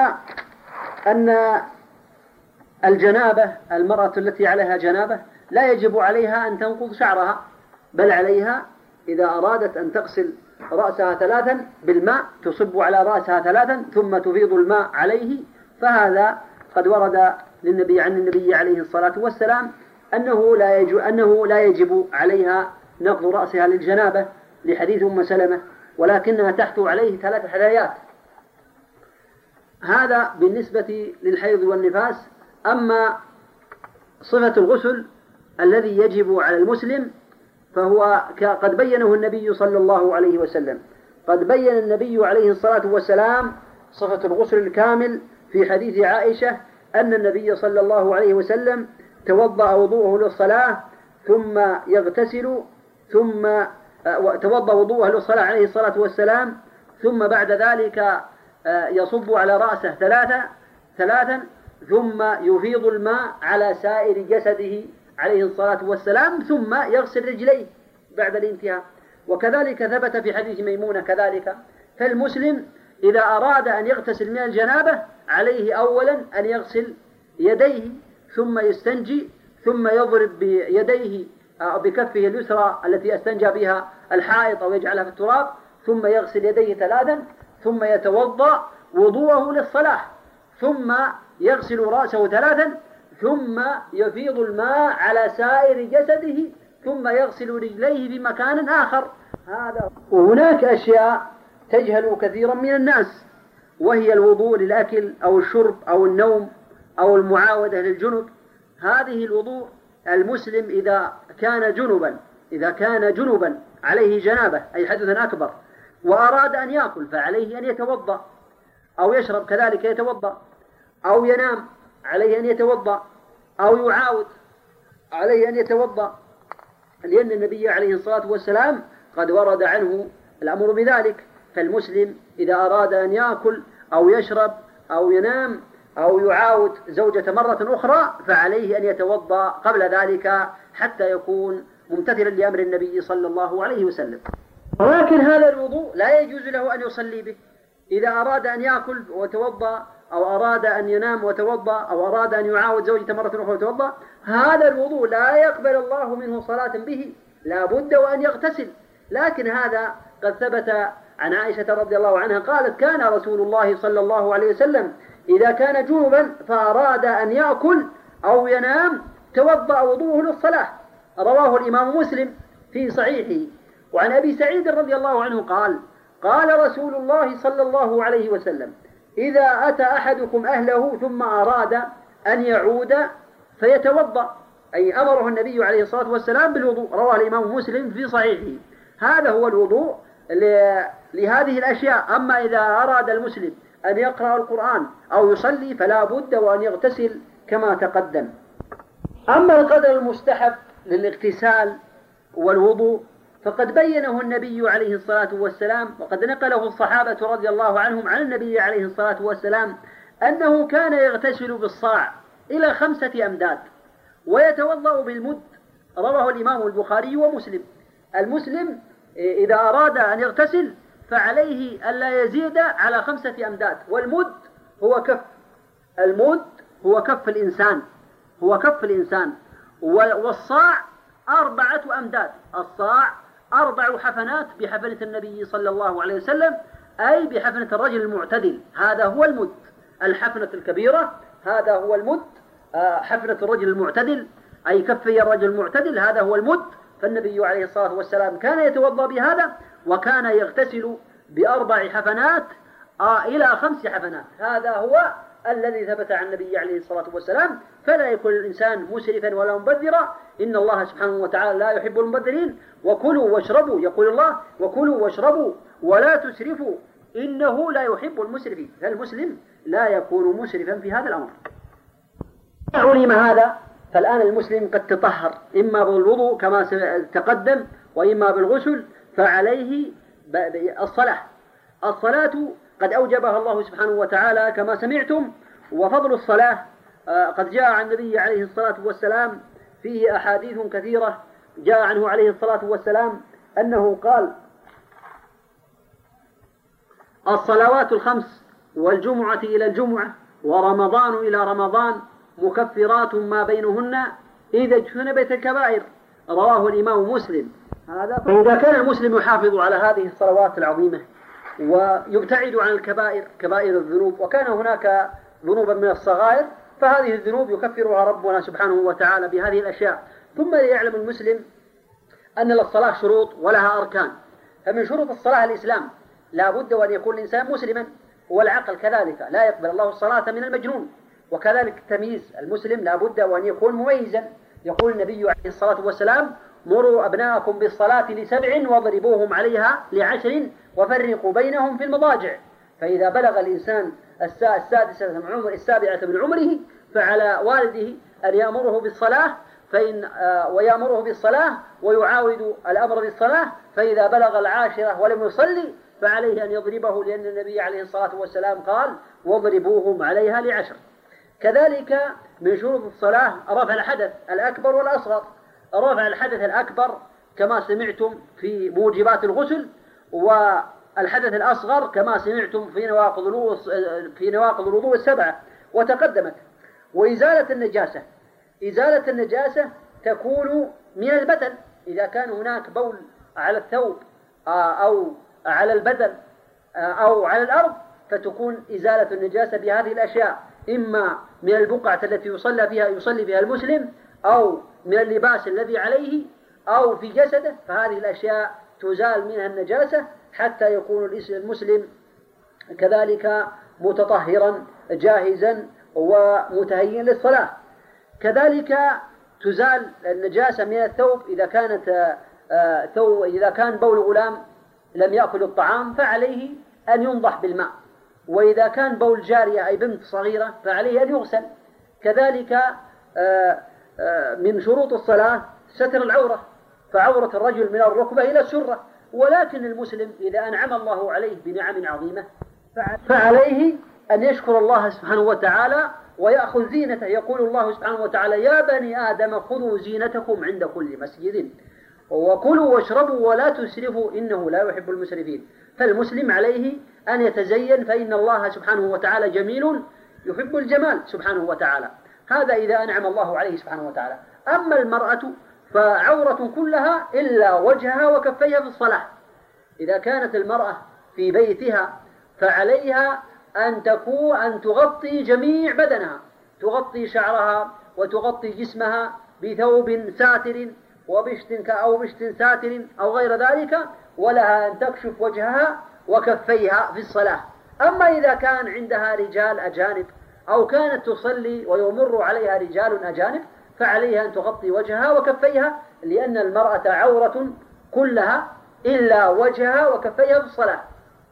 أن الجنابة، المرأة التي عليها جنابة لا يجب عليها أن تنقض شعرها، بل عليها إذا أرادت أن تغسل رأسها ثلاثا بالماء تصب على رأسها ثلاثا ثم تفيض الماء عليه، فهذا قد ورد للنبي عن النبي عليه الصلاة والسلام أنه لا يجب, أنه لا يجب عليها نقض رأسها للجنابة، لحديث أم سلمة: ولكنها تحثو عليه ثلاث حثيات. هذا بالنسبة للحيض والنفاس. أما صفة الغسل الذي يجب على المسلم فهو قد بينه النبي صلى الله عليه وسلم. قد بين النبي عليه الصلاة والسلام صفة الغسل الكامل في حديث عائشة أن النبي صلى الله عليه وسلم توضأ وضوءه للصلاة ثم يغتسل، ثم توضأ وضوءه للصلاة عليه الصلاة والسلام، ثم بعد ذلك يصب على رأسه ثلاثة ثلاثا ثم يفيض الماء على سائر جسده عليه الصلاة والسلام، ثم يغسل رجليه بعد الانتهاء. وكذلك ثبت في حديث ميمونة كذلك. فالمسلم إذا أراد أن يغتسل من الجنابة عليه أولا أن يغسل يديه، ثم يستنجي، ثم يضرب بيديه أو بكفه اليسرى التي استنجى بها الحائط أو يجعلها في التراب، ثم يغسل يديه ثلاثا، ثم يتوضأ وضوءه للصلاة، ثم يغسل رأسه ثلاثا، ثم يفيض الماء على سائر جسده، ثم يغسل رجليه في مكان آخر. هذا. وهناك أشياء تجهل كثيرا من الناس، وهي الوضوء للأكل أو الشرب أو النوم أو المعاودة للجنب. هذه الوضوء المسلم إذا كان جنبا إذا كان جنبا عليه جنابة أي حدث أكبر وأراد أن يأكل فعليه أن يتوضأ، أو يشرب كذلك يتوضأ، أو ينام عليه أن يتوضأ، أو يعاود عليه أن يتوضأ، لأن النبي عليه الصلاة والسلام قد ورد عنه الأمر بذلك. فالمسلم إذا أراد أن يأكل أو يشرب أو ينام أو يعاود زوجة مرة أخرى فعليه أن يتوضأ قبل ذلك حتى يكون ممتثلا لأمر النبي صلى الله عليه وسلم. ولكن هذا الوضوء لا يجوز له أن يصلي به. إذا أراد أن يأكل وتوضأ، أو أراد أن ينام وتوضأ، أو أراد أن يعاود زوجة مرة أخرى وتوضأ، هذا الوضوء لا يقبل الله منه صلاة به، لا بد وأن يغتسل. لكن هذا قد ثبت عن عائشة رضي الله عنها قالت: كان رسول الله صلى الله عليه وسلم إذا كان جنبا فأراد أن يأكل أو ينام توضأ وضوءه للصلاة، رواه الإمام مسلم في صحيحه. وعن أبي سعيد رضي الله عنه قال قال رسول الله صلى الله عليه وسلم إذا أتى أحدكم أهله ثم أراد أن يعود فيتوضأ، أي أمره النبي عليه الصلاة والسلام بالوضوء. رواه الإمام مسلم في صحيحه. هذا هو الوضوء لهذه الأشياء. أما إذا أراد المسلم أن يقرأ القرآن أو يصلي فلا بد وأن يغتسل كما تقدم. أما القدر المستحب للاغتسال والوضوء فقد بينه النبي عليه الصلاة والسلام، وقد نقله الصحابة رضي الله عنهم عن النبي عليه الصلاة والسلام أنه كان يغتسل بالصاع إلى خمسة أمداد ويتوضأ بالمد. رواه الإمام البخاري ومسلم. المسلم إذا أراد أن يغتسل فعليه ألا يزيد على خمسة أمداد، والمد هو كف المد هو كف الإنسان هو كف الإنسان والصاع أربعة أمداد. الصاع أربع حفنات بحفنة النبي صلى الله عليه وسلم، أي بحفنة الرجل المعتدل. هذا هو المد. الحفنة الكبيرة هذا هو المد. حفنة الرجل المعتدل أي كفي الرجل المعتدل هذا هو المد. فالنبي عليه الصلاة والسلام كان يتوضأ بهذا، وكان يغتسل بأربع حفنات إلى خمس حفنات. هذا هو الذي ثبت عن النبي عليه الصلاة والسلام. فلا يكون الإنسان مسرفا ولا مبذرا. إن الله سبحانه وتعالى لا يحب المبذرين. وكلوا واشربوا، يقول الله وكلوا واشربوا ولا تسرفوا إنه لا يحب المسرفين. فالمسلم لا يكون مسرفا في هذا الأمر. علم هذا فالآن المسلم قد تطهر إما بالوضوء كما تقدم وإما بالغسل، فعليه الصلاة. الصلاة قد أوجبها الله سبحانه وتعالى كما سمعتم. وفضل الصلاة قد جاء عن النبي عليه الصلاة والسلام فيه أحاديث كثيرة. جاء عنه عليه الصلاة والسلام أنه قال الصلوات الخمس والجمعة إلى الجمعة ورمضان إلى رمضان مكفرات ما بينهن إذا اجتنبت الكبائر. رواه الإمام مسلم. هذا فإذا كان المسلم يحافظ على هذه الصلوات العظيمة ويبتعد عن الكبائر كبائر الذنوب، وكان هناك ذنوبا من الصغائر، فهذه الذنوب يكفرها ربنا سبحانه وتعالى بهذه الأشياء. ثم ليعلم المسلم أن للصلاة شروط ولها أركان. فمن شروط الصلاة الإسلام، لا بد وأن يكون الإنسان مسلما، والعقل كذلك لا يقبل الله الصلاة من المجنون. وكذلك التمييز، المسلم لا بد وأن يكون مميزا. يقول النبي عليه الصلاة والسلام مروا أبناءكم بالصلاة لسبع واضربوهم عليها لعشر وفرقوا بينهم في المضاجع. فإذا بلغ الإنسان السادسة من عمر السابعة من عمره فعلى والده أن يأمره بالصلاة فإن آه ويأمره بالصلاة ويعاود الأمر بالصلاة. فإذا بلغ العاشرة ولم يصلي فعليه أن يضربه، لأن النبي عليه الصلاة والسلام قال واضربوهم عليها لعشر. كذلك من شروط الصلاة رفع الحدث الأكبر والأصغر. رفع الحدث الأكبر كما سمعتم في موجبات الغسل، والحدث الأصغر كما سمعتم في نواقض الوضوء في نواقض الوضوء السبعة وتقدمت. وإزالة النجاسة، إزالة النجاسة تكون من البدن. إذا كان هناك بول على الثوب أو على البدن أو على الأرض فتكون إزالة النجاسة بهذه الأشياء، إما من البقعة التي يصلي فيها يصلي فيها المسلم، أو من اللباس الذي عليه، أو في جسده. فهذه الأشياء تزال منها النجاسة حتى يكون المسلم كذلك متطهرا جاهزا ومتهيئا للصلاة. كذلك تزال النجاسة من الثوب. إذا كانت ثوب إذا كان بول غلام لم يأكل الطعام فعليه أن ينضح بالماء. وإذا كان بول جارية أي بنت صغيرة فعليه أن يغسل. كذلك من شروط الصلاة ستر العورة، فعورة الرجل من الركبة إلى السرة. ولكن المسلم إذا أنعم الله عليه بنعم عظيمة فعليه أن يشكر الله سبحانه وتعالى ويأخذ زينته. يقول الله سبحانه وتعالى يا بني آدم خذوا زينتكم عند كل مسجد وكلوا واشربوا ولا تسرفوا إنه لا يحب المسرفين. فالمسلم عليه أن يتزين، فإن الله سبحانه وتعالى جميل يحب الجمال سبحانه وتعالى. هذا إذا أنعم الله عليه سبحانه وتعالى. أما المرأة فعورة كلها إلا وجهها وكفيها في الصلاة. إذا كانت المرأة في بيتها فعليها أن تكون أن تغطي جميع بدنها، تغطي شعرها وتغطي جسمها بثوب ساتر وبشت أو بشت ساتر أو غير ذلك، ولها أن تكشف وجهها وكفيها في الصلاة. أما إذا كان عندها رجال أجانب أو كانت تصلي ويمر عليها رجال أجانب فعليها أن تغطي وجهها وكفيها، لأن المرأة عورة كلها إلا وجهها وكفيها في الصلاة.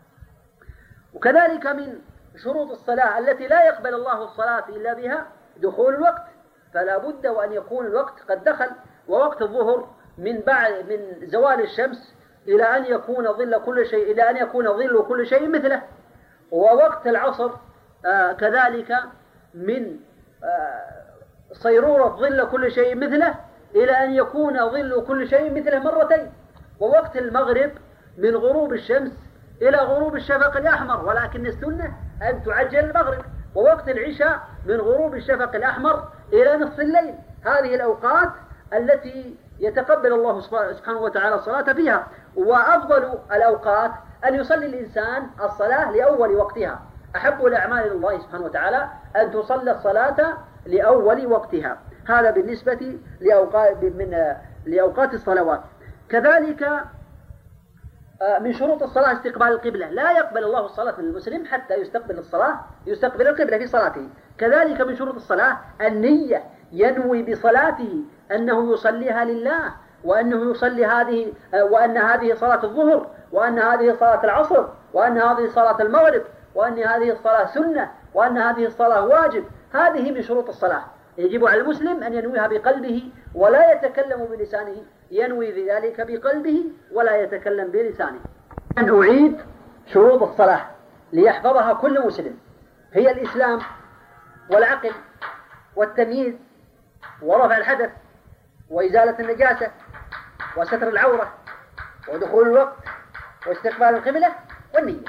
وكذلك من شروط الصلاة التي لا يقبل الله الصلاة إلا بها دخول الوقت، فلا بد وأن يكون الوقت قد دخل. ووقت الظهر من بعد من زوال الشمس إلى أن يكون ظل كل شيء إلى أن يكون ظل كل شيء مثله. ووقت العصر آه كذلك من آه صيرورة ظل كل شيء مثله إلى أن يكون ظل كل شيء مثله مرتين. ووقت المغرب من غروب الشمس إلى غروب الشفق الأحمر، ولكن السنة أن تعجل المغرب. ووقت العشاء من غروب الشفق الأحمر إلى نصف الليل. هذه الأوقات التي يتقبل الله سبحانه وتعالى الصلاة فيها. وأفضل الأوقات أن يصلي الإنسان الصلاة لأول وقتها. أحب الأعمال إلى الله سبحانه وتعالى أن تصلى الصلاة لأول وقتها. هذا بالنسبة لأوقات من لأوقات الصلوات. كذلك من شروط الصلاة استقبال القبلة. لا يقبل الله الصلاة من المسلم حتى يستقبل الصلاة يستقبل القبلة في صلاته. كذلك من شروط الصلاة النية، ينوي بصلاته أنه يصليها لله، وأنه يصلي هذه وأن هذه صلاة الظهر، وأن هذه صلاة العصر، وأن هذه صلاة المغرب، وأن هذه الصلاة سنة، وأن هذه الصلاة واجب. هذه من شروط الصلاة. يجب على المسلم أن ينويها بقلبه ولا يتكلم بلسانه، ينوي بذلك بقلبه ولا يتكلم بلسانه. أن أعيد شروط الصلاة ليحفظها كل مسلم: هي الإسلام والعقل والتمييز ورفع الحدث وإزالة النجاسة وستر العورة ودخول الوقت واستقبال القبلة والنية.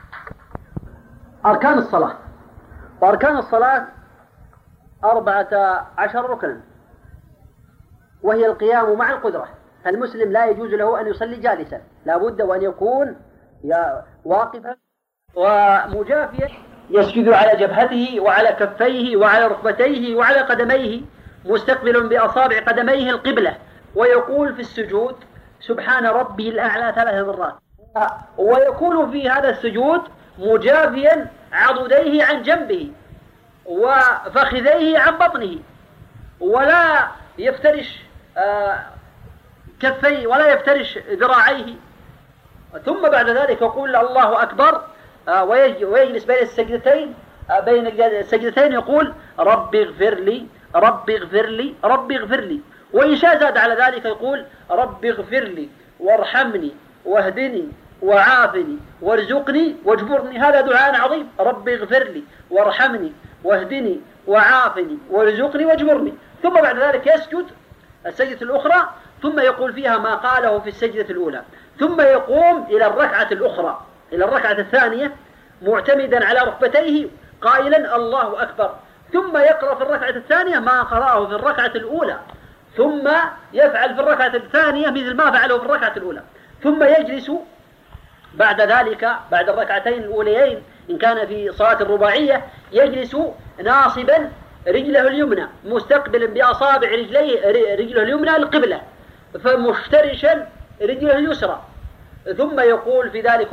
أركان الصلاة. وأركان الصلاة أربعة عشر ركنا، وهي القيام مع القدرة. فالمسلم لا يجوز له أن يصلي جالسا، لا بد وأن يكون واقفا ومجافيا، يسجد على جبهته وعلى كفيه وعلى ركبتيه وعلى قدميه، مستقبل بأصابع قدميه القبلة، ويقول في السجود: سبحان ربي الأعلى ثلاث مرات. ويكون في هذا السجود مجافيا عضديه عن جنبه وفخذيه عن بطنه، ولا يفترش كفيه ولا يفترش ذراعيه. ثم بعد ذلك يقول الله أكبر ويجلس بين السجدتين بين السجدتين يقول: رب اغفر لي رب اغفر لي رب اغفر لي. وإن شاء زاد على ذلك يقول: رب اغفر لي وارحمني واهدني وعافني وارزقني واجبرني. هذا دعاء عظيم: رب اغفر لي وارحمني واهدني وعافني وارزقني واجبرني. ثم بعد ذلك يسجد السجدة الأخرى، ثم يقول فيها ما قاله في السجدة الأولى، ثم يقوم إلى الركعة الأخرى إلى الركعة الثانية معتمدا على ركبتيه قائلا: الله أكبر. ثم يقرأ في الركعة الثانية ما قرأه في الركعة الأولى، ثم يفعل في الركعة الثانية مثل ما فعله في الركعة الأولى، ثم يجلس بعد ذلك بعد الركعتين الأوليين إن كان في صلاة الرباعية يجلس ناصبا رجله اليمنى مستقبلا بأصابع رجليه رجله اليمنى القبلة، فمفترشا رجله اليسرى. ثم يقول في ذلك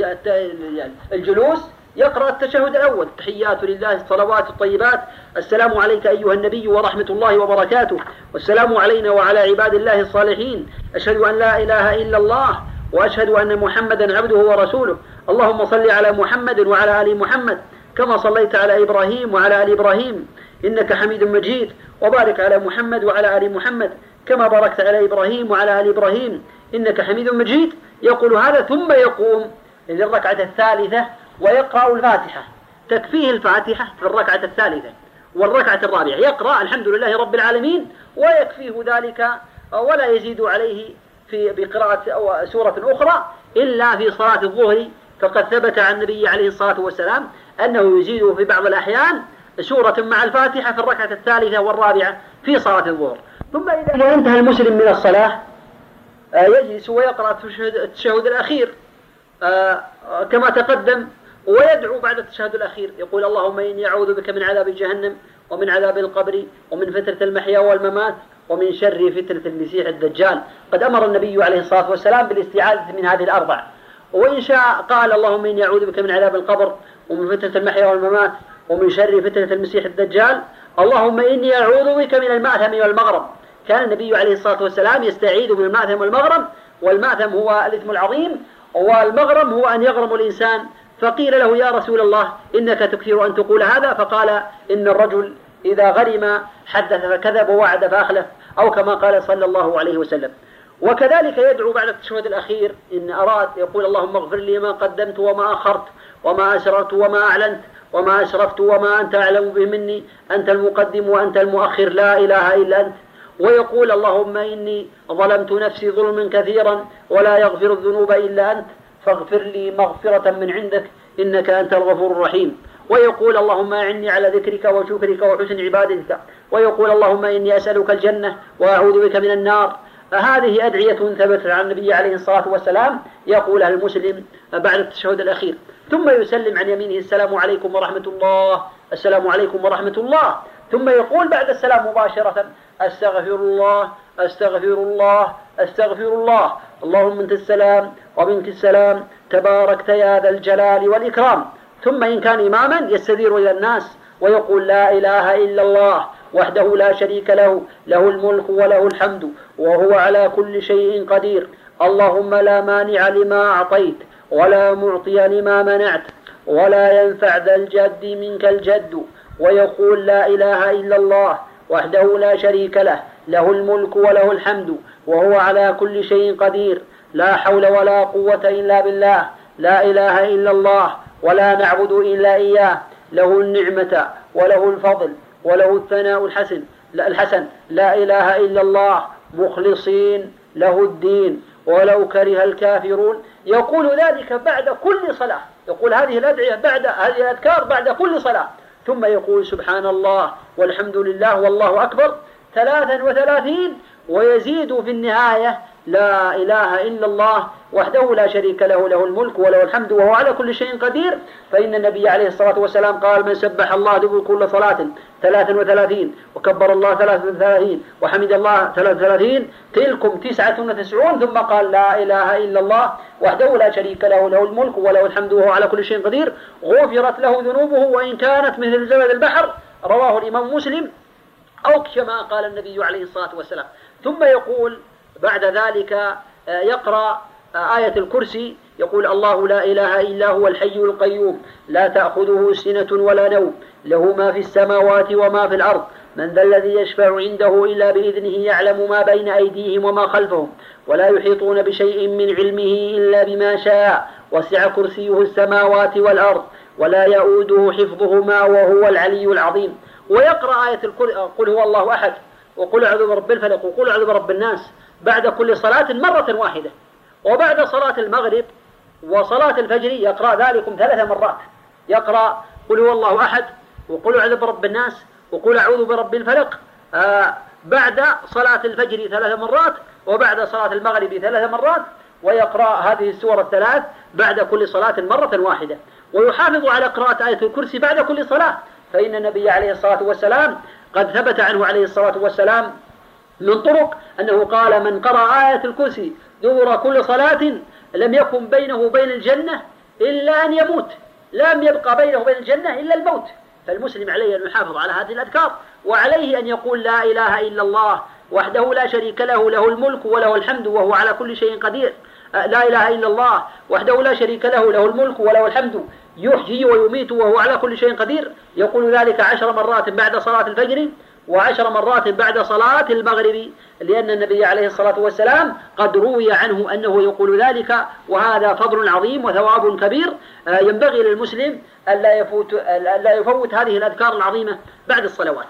الجلوس يقرأ التشهد الأول: تحيات لله الصلوات الطيبات، السلام عليك أيها النبي ورحمة الله وبركاته، والسلام علينا وعلى عباد الله الصالحين، أشهد أن لا إله إلا الله وأشهد أن محمدا عبده ورسوله، اللهم صل على محمد وعلى آل محمد كما صليت على إبراهيم وعلى آل إبراهيم إنك حميد مجيد، وبارك على محمد وعلى آل محمد كما باركت على إبراهيم وعلى آل إبراهيم إنك حميد مجيد. يقول هذا ثم يقوم للركعة الثالثة ويقرأ الفاتحة، تكفيه الفاتحة في الركعة الثالثة والركعة الرابعة، يقرأ الحمد لله رب العالمين ويكفيه ذلك، ولا يزيد عليه في بقراءة أو سورة أخرى إلا في صلاة الظهر، فقد ثبت عن النبي عليه الصلاة والسلام أنه يزيد في بعض الأحيان سورة مع الفاتحة في الركعة الثالثة والرابعة في صلاة الظهر. ثم إذا انتهى المسلم من الصلاة يجلس ويقرأ التشهد الأخير كما تقدم، ويدعو بعد التشهد الأخير يقول: اللهم إني أعوذ بك من عذاب جهنم ومن عذاب القبر ومن فتنة المحيا والممات ومن شر فتنة المسيح الدجال. قد أمر النبي عليه الصلاة والسلام بالاستعاذة من هذه الأربع، وإن شاء قال اللهم إني أعوذ بك من عذاب القبر ومن فتنة المحيا والممات ومن شر فتنة المسيح الدجال، اللهم إني أعوذ بك من المأثم والمغرم. كان النبي عليه الصلاة والسلام يستعيذ من المأثم والمغرم، والمأثم هو الإثم العظيم، والمغرم هو أن يغرم الإنسان. فقيل له يا رسول الله إنك تكثر أن تقول هذا، فقال إن الرجل إذا غرم حدث فكذب ووعد فأخلف، أو كما قال صلى الله عليه وسلم. وكذلك يدعو بعد التشهد الأخير إن أراد يقول اللهم اغفر لي ما قدمت وما أخرت وما أسررت وما أعلنت وما أسرفت وما أنت أعلم به مني، أنت المقدم وأنت المؤخر لا إله إلا أنت. ويقول اللهم إني ظلمت نفسي ظلما كثيرا ولا يغفر الذنوب إلا أنت، فاغفر لي مغفرة من عندك إنك أنت الغفور الرحيم. ويقول اللهم أعني على ذكرك وشكرك وحسن عبادتك. ويقول اللهم إني أسألك الجنة وأعوذ بك من النار. هذه أدعية ثبتت عن النبي عليه الصلاة والسلام يقولها المسلم بعد التشهد الأخير، ثم يسلم عن يمينه السلام عليكم ورحمة الله، السلام عليكم ورحمة الله، ثم يقول بعد السلام مباشرة أستغفر الله أستغفر الله أستغفر الله، اللهم أنت السلام ومنك السلام تباركت يا ذا الجلال والإكرام. ثم إن كان إماما يستدير إلى الناس ويقول لا إله إلا الله وحده لا شريك له، له الملك وله الحمد وهو على كل شيء قدير، اللهم لا مانع لما أعطيت ولا معطي لما منعت ولا ينفع ذا الجد منك الجد. ويقول لا إله إلا الله وحده لا شريك له، له الملك وله الحمد وهو على كل شيء قدير، لا حول ولا قوة إلا بالله، لا إله إلا الله ولا نعبد إلا إياه، له النعمة وله الفضل وله الثناء الحسن لا الحسن لا إله إلا الله مخلصين له الدين ولو كره الكافرون. يقول ذلك بعد كل صلاة، يقول هذه الأدعية بعد هذه الأذكار بعد كل صلاة، ثم يقول سبحان الله والحمد لله والله أكبر ثلاثا وثلاثين، ويزيد في النهاية لا إله إلا الله وحده لا شريك له، له الملك وله الحمد وهو على كل شيء قدير. فإن النبي عليه الصلاة والسلام قال من سبح الله دبر كل صلاة ثلاثا وثلاثين وكبر الله ثلاثا وثلاثين وحمد الله ثلاثا وثلاثين تلكم تسعة وتسعون، ثم قال لا إله إلا الله وحده لا شريك له، له الملك وله الحمد وهو على كل شيء قدير، غفرت له ذنوبه وإن كانت مثل زبد البحر. رواه الإمام مسلم أو كما قال النبي عليه الصلاة والسلام. ثم يقول بعد ذلك يقرأ آية الكرسي، يقول الله لا إله إلا هو الحي القيوم لا تأخذه سنة ولا نوم له ما في السماوات وما في الأرض من ذا الذي يشفع عنده إلا بإذنه يعلم ما بين أيديهم وما خلفهم ولا يحيطون بشيء من علمه إلا بما شاء وسع كرسيه السماوات والأرض ولا يؤوده حفظهما وهو العلي العظيم. ويقرأ آية قل هو الله أحد وقل أعوذ برب الفلق وقل أعوذ برب الناس بعد كل صلاة مرة واحدة. وبعد صلاة المغرب وصلاة الفجر يقرأ ذلكم ثلاث مرات، يقرأ قل هو الله أحد وقل أعوذ برب الناس وقل أعوذ برب الفلق آه بعد صلاة الفجر ثلاث مرات وبعد صلاة المغرب ثلاث مرات، ويقرأ هذه السور الثلاث بعد كل صلاة مرة واحدة. ويحافظ على قراءة آية الكرسي بعد كل صلاة، فإن النبي عليه الصلاة والسلام قد ثبت عنه عليه الصلاة والسلام من طرق أنه قال من قرأ آية الكرسي دبر كل صلاة لم يكن بينه وبين الجنة إلا أن يموت، لم يبقى بينه وبين الجنة إلا الموت. فالمسلم عليه أن يحافظ على هذه الأذكار، وعليه أن يقول لا إله إلا الله وحده لا شريك له، له الملك وله الحمد وهو على كل شيء قدير. لا إله إلا الله وحده لا شريك له، له الملك وله الحمد يحيي ويميت وهو على كل شيء قدير. يقول ذلك عشر مرات بعد صلاة الفجر وعشر مرات بعد صلاة المغرب، لأن النبي عليه الصلاة والسلام قد روي عنه أنه يقول ذلك، وهذا فضل عظيم وثواب كبير ينبغي للمسلم ألا يفوت, ألا يفوت هذه الأذكار العظيمة بعد الصلوات.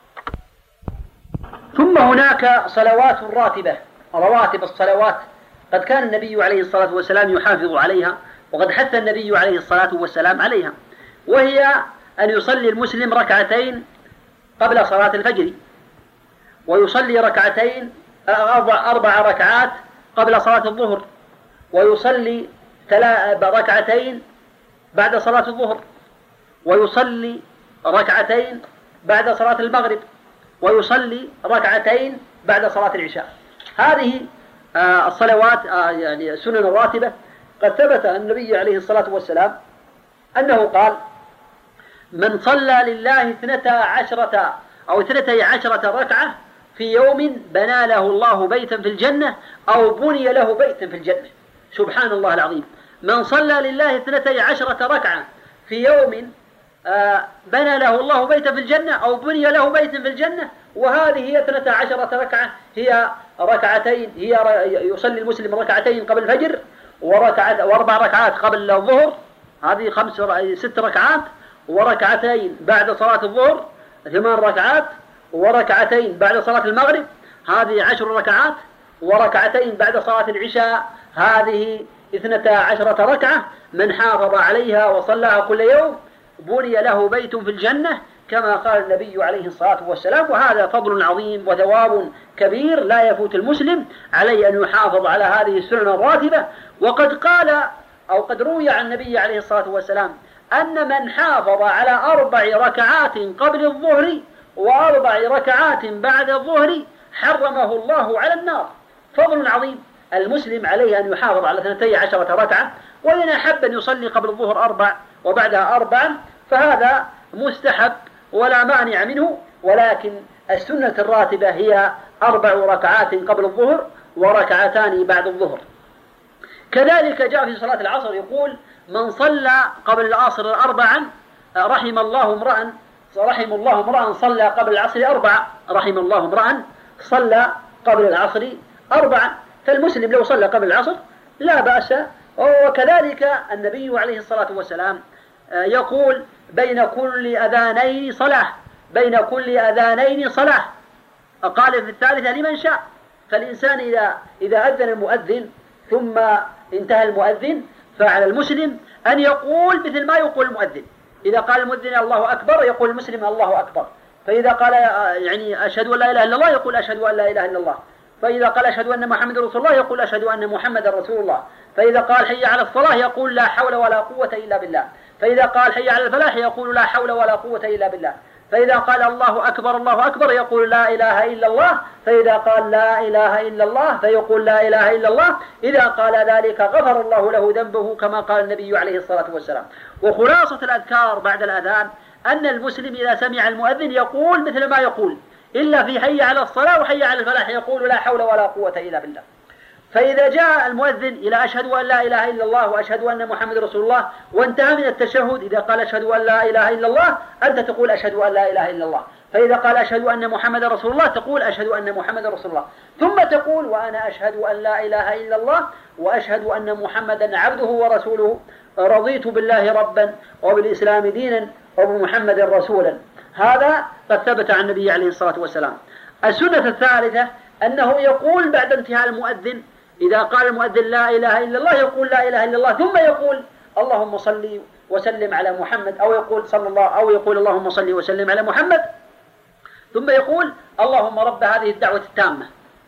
ثم هناك صلوات راتبة، رواتب الصلوات قد كان النبي عليه الصلاة والسلام يحافظ عليها، وقد حث النبي عليه الصلاة والسلام عليها، وهي أن يصلي المسلم ركعتين قبل صلاة الفجر، ويصلي ركعتين أربع ركعات قبل صلاة الظهر، ويصلي ركعتين بعد صلاة الظهر، ويصلي ركعتين بعد صلاة المغرب، ويصلي ركعتين بعد صلاة العشاء. هذه الصلوات يعني السنن الراتبة قد ثبت عن النبي عليه الصلاة والسلام أنه قال: من صلى لله اثنتا عشرة أو اثنتي عشرة ركعة في يوم بنى له الله بيتا في الجنة أو بني له بيت في الجنة. سبحان الله العظيم. من صلى لله اثنتي عشرة ركعة في يوم آه بنى له الله بيتا في الجنة أو بني له بيت في الجنة. وهذه هي اثنتا عشرة ركعة، هي ركعتين، هي يصلي المسلم ركعتين قبل الفجر وركعة وأربع ركعات قبل الظهر، هذه خمس ست ركعات، وركعتين بعد صلاة الظهر ثمان ركعات، وركعتين بعد صلاة المغرب هذه عشر ركعات، وركعتين بعد صلاة العشاء هذه اثنتا عشرة ركعة. من حافظ عليها وصلاها كل يوم بني له بيت في الجنة كما قال النبي عليه الصلاة والسلام. وهذا فضل عظيم وثواب كبير لا يفوت المسلم، عليه أن يحافظ على هذه السنن الراتبة. وقد قال أو قد روي عن النبي عليه الصلاة والسلام أن من حافظ على أربع ركعات قبل الظهر وأربع ركعات بعد الظهر حرمه الله على النار. فضل عظيم. المسلم عليه أن يحافظ على اثنتي عشرة ركعة، وإن أحب أن يصلي قبل الظهر أربع وبعدها أربع فهذا مستحب ولا مانع منه، ولكن السنة الراتبة هي أربع ركعات قبل الظهر وركعتان بعد الظهر. كذلك جاء في صلاة العصر يقول: من صلى قبل العصر أربعا رحم الله امرأ رحم الله امرأ صلى قبل العصر أربعا رحم الله امرأ صلى قبل العصر أربعا. فالمسلم لو صلى قبل العصر لا بأس. وكذلك النبي عليه الصلاة والسلام يقول: بين كل أذانين صلاة بين كل أذانين صلاة. قال في الثالثة: لمن شاء. فالإنسان إذا إذا أذن المؤذن ثم انتهى المؤذن فعلى المسلم أن يقول مثل ما يقول المؤذن. إذا قال المؤذن الله أكبر يقول المسلم الله أكبر. فإذا قال يعني أشهد أن لا إله إلا الله يقول أشهد أن لا إله إلا الله. فإذا قال أشهد أن محمد رسول الله يقول أشهد أن محمد رسول الله. فإذا قال حي على الصلاة يقول لا حول ولا قوة إلا بالله. فإذا قال حي على الفلاح يقول لا حول ولا قوة إلا بالله. فإذا قال الله أكبر الله أكبر يقول لا إله إلا الله. فإذا قال لا إله إلا الله فيقول لا إله إلا الله. إذا قال ذلك غفر الله له ذنبه كما قال النبي عليه الصلاة والسلام. وخلاصة الأذكار بعد الأذان أن المسلم إذا سمع المؤذن يقول مثل ما يقول، إلا في حي على الصلاة وحي على الفلاح يقول لا حول ولا قوة إلا بالله. فإذا جاء المؤذن إلى أشهد أن لا إله إلا الله وأشهد أن محمد رسول الله وانتهى من التشهد، إذا قال أشهد أن لا إله إلا الله أنت تقول أشهد أن لا إله إلا الله. فإذا قال أشهد أن محمد رسول الله تقول أشهد أن محمد رسول الله، ثم تقول وأنا أشهد أن لا إله إلا الله وأشهد أن محمدا عبده ورسوله، رضيت بالله ربا وبالإسلام دينا وبمحمد رسولا. هذا قد ثبت عن النبي عليه الصلاة والسلام. السنة الثالثة أنه يقول بعد انتهاء المؤذن، إذا قال المؤذن لا إله إلا الله يقول لا إله إلا الله، ثم يقول اللهم صل وسلم على محمد، أو يقول صلى الله أو يقول اللهم صل وسلم على محمد، ثم يقول اللهم رب هذه الدعوة التامة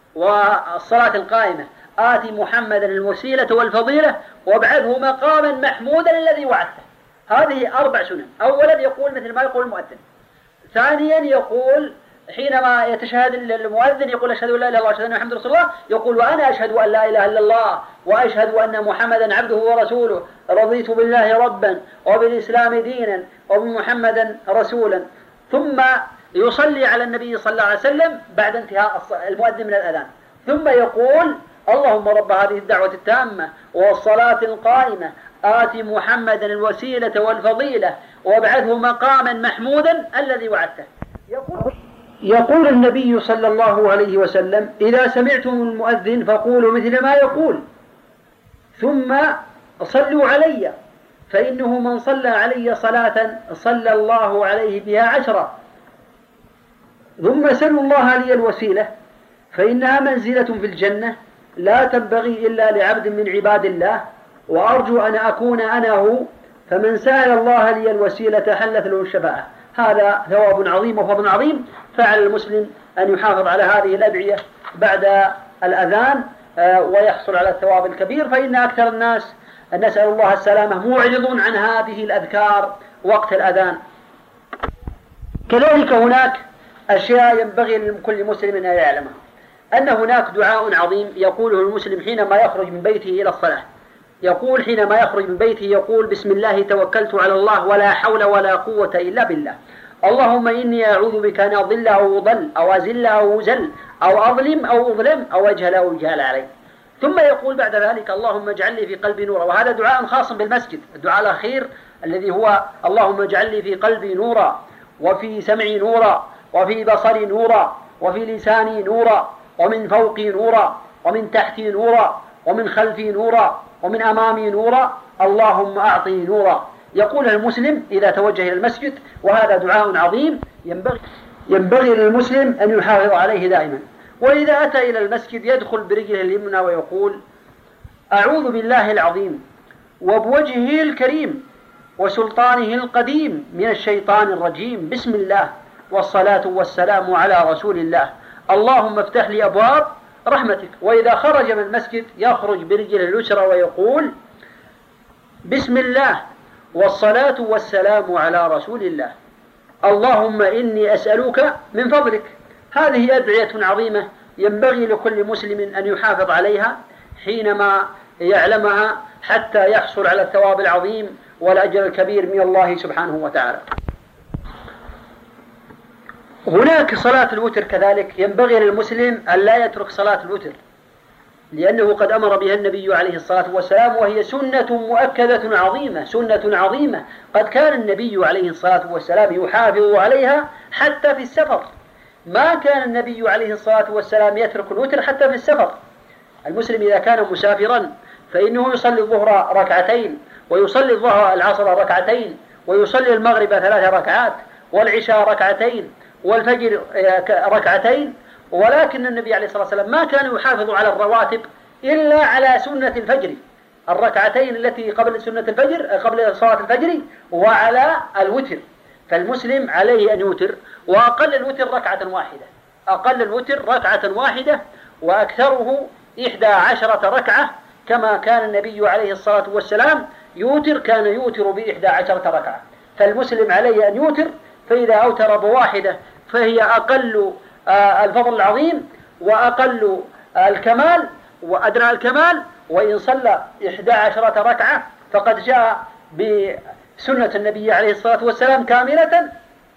والصلاة القائمة آتي محمدا الوسيلة والفضيلة وابعثه مقاما محمودا الذي وعدته. هذه أربع سنن. أولا يقول مثل ما يقول المؤذن. ثانيا يقول حينما يتشهد المؤذن يقول أشهد أن لا إله إلا الله وأشهد أن محمد رسول الله، يقول وأنا أشهد أن لا إله إلا الله وأشهد أن محمدا عبده ورسوله، رضيت بالله ربا وبالإسلام دينا وبمحمدا رسولا. ثم يصلي على النبي صلى الله عليه وسلم بعد انتهاء المؤذن من الأذان، ثم يقول اللهم رب هذه الدعوة التامة والصلاة القائمة آتي محمدا الوسيلة والفضيلة وابعثه مقاما محمودا الذي وعدته. يقول يقول النبي صلى الله عليه وسلم إذا سمعتم المؤذن فقولوا مثل ما يقول، ثم صلوا علي فإنه من صلى علي صلاة صلى الله عليه بها عشرة، ثم سلوا الله لي الوسيلة فإنها منزلة في الجنة لا تنبغي إلا لعبد من عباد الله، وأرجو أن أكون أنا هو، فمن سأل الله لي الوسيلة حلت له الشفاعة. هذا ثواب عظيم وفضل عظيم، فعلى المسلم أن يحافظ على هذه الأدعية بعد الأذان ويحصل على الثواب الكبير، فإن أكثر الناس نسأل الله السلامة معرضون عن هذه الأذكار وقت الأذان. كذلك هناك أشياء ينبغي لكل مسلم أن يعلمها: أن هناك دعاء عظيم يقوله المسلم حينما يخرج من بيته إلى الصلاة. يقول حينما يخرج من بيته يقول: بسم الله توكلت على الله ولا حول ولا قوة إلا بالله، اللهم إني أعوذ بك أن أضل أو أضل أو أزل أو أزل أو أظلم أو أظلم أو أجهل أو أجهل علي. ثم يقول بعد ذلك: اللهم اجعل لي في قلبي نورا. وهذا دعاء خاص بالمسجد، الدعاء الأخير الذي هو: اللهم اجعل لي في قلبي نورا وفي سمعي نورا وفي بصري نورا وفي لساني نورا ومن فوقي نورا ومن تحتي نورا ومن خلفي نورا ومن أمامي نورا، اللهم أعطني نورا. يقول المسلم إذا توجه إلى المسجد، وهذا دعاء عظيم ينبغي ينبغي للمسلم أن يحافظ عليه دائما. وإذا أتى إلى المسجد يدخل برجله اليمنى ويقول: أعوذ بالله العظيم وبوجهه الكريم وسلطانه القديم من الشيطان الرجيم، بسم الله والصلاة والسلام على رسول الله، اللهم افتح لي أبواب رحمتك. وإذا خرج من المسجد يخرج برجله اليسرى ويقول: بسم الله والصلاة والسلام على رسول الله، اللهم إني أسألك من فضلك. هذه أدعية عظيمة ينبغي لكل مسلم أن يحافظ عليها حينما يعلمها حتى يحصل على الثواب العظيم والأجر الكبير من الله سبحانه وتعالى. هناك صلاة الوتر كذلك ينبغي للمسلم أن لا يترك صلاة الوتر، لأنه قد أمر بها النبي عليه الصلاة والسلام، وهي سنة مؤكدة عظيمة، سنة عظيمة قد كان النبي عليه الصلاة والسلام يحافظ عليها حتى في السفر. ما كان النبي عليه الصلاة والسلام يترك الوتر حتى في السفر. المسلم إذا كان مسافرا فإنه يصلي الظهر ركعتين، ويصلي الظهر العصر ركعتين، ويصلي المغرب ثلاث ركعات، والعشاء ركعتين، والفجر ركعتين. ولكن النبي عليه الصلاة والسلام ما كان يحافظ على الرواتب إلا على سنة الفجر، الركعتين التي قبل سنة الفجر قبل صلاة الفجر، وعلى الوتر. فالمسلم عليه أن يوتر، وأقل الوتر ركعة واحدة، أقل الوتر ركعة واحدة، وأكثره إحدى عشرة ركعة، كما كان النبي عليه الصلاة والسلام يوتر، كان يوتر بإحدى عشرة ركعة. فالمسلم عليه أن يوتر، فإذا أوتر بواحدة فهي أقل الفضل العظيم وأقل الكمال وأدنى الكمال. وإن صلى إحدى عشرة ركعة فقد جاء بسنة النبي عليه الصلاة والسلام كاملة.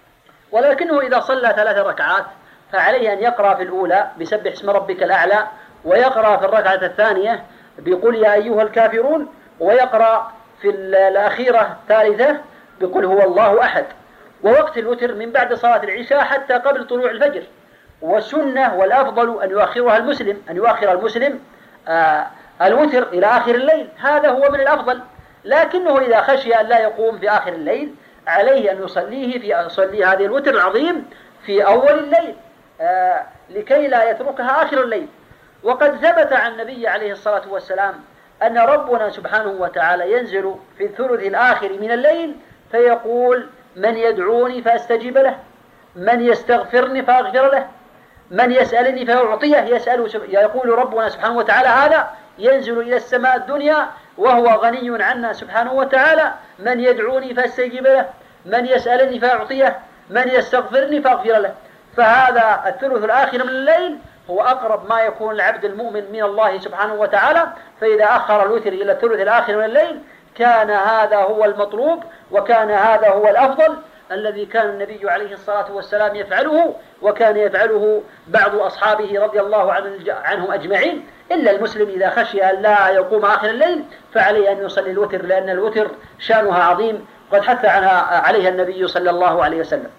ولكنه إذا صلى ثلاث ركعات فعليه أن يقرأ في الأولى بسبح اسم ربك الأعلى، ويقرأ في الركعة الثانية بقل يا أيها الكافرون، ويقرأ في الأخيرة الثالثة بقل هو الله أحد. ووقت الوتر من بعد صلاة العشاء حتى قبل طلوع الفجر. والسنة والأفضل أن يؤخرها المسلم، أن يؤخر المسلم آه الوتر إلى آخر الليل، هذا هو من الأفضل. لكنه إذا خشي أن لا يقوم في آخر الليل عليه أن يصليه في يصلي هذه الوتر العظيم في أول الليل آه لكي لا يتركها آخر الليل. وقد ثبت عن النبي عليه الصلاة والسلام أن ربنا سبحانه وتعالى ينزل في الثلث الآخر من الليل فيقول: من يدعوني فأستجيب له، من يستغفرني فأغفر له، من يسألني فأعطيه. يسأل يقول ربنا سبحانه وتعالى هذا ينزل إلى السماء الدنيا وهو غني عنا سبحانه وتعالى: من يدعوني فأستجيب له، من يسألني فأعطيه، من يستغفرني فأغفر له. فهذا الثلث الآخر من الليل هو أقرب ما يكون العبد المؤمن من الله سبحانه وتعالى. فإذا أخر الوتر إلى الثلث الآخر من الليل كان هذا هو المطلوب، وكان هذا هو الأفضل الذي كان النبي عليه الصلاة والسلام يفعله، وكان يفعله بعض أصحابه رضي الله عنهم أجمعين. إلا المسلم إذا خشي أن لا يقوم آخر الليل فعليه أن يصلي الوتر، لأن الوتر شأنها عظيم قد حث عنها عليها النبي صلى الله عليه وسلم.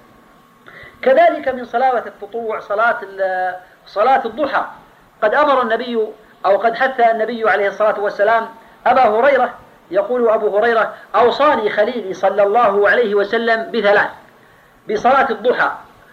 كذلك من صلاة التطوع صلاة صلاة الضحى. قد أمر النبي أو قد حث النبي عليه الصلاة والسلام أبا هريرة، يقول أبو هريرة: أوصاني خليلي صلى الله عليه وسلم بثلاث: بصلاة الضحى،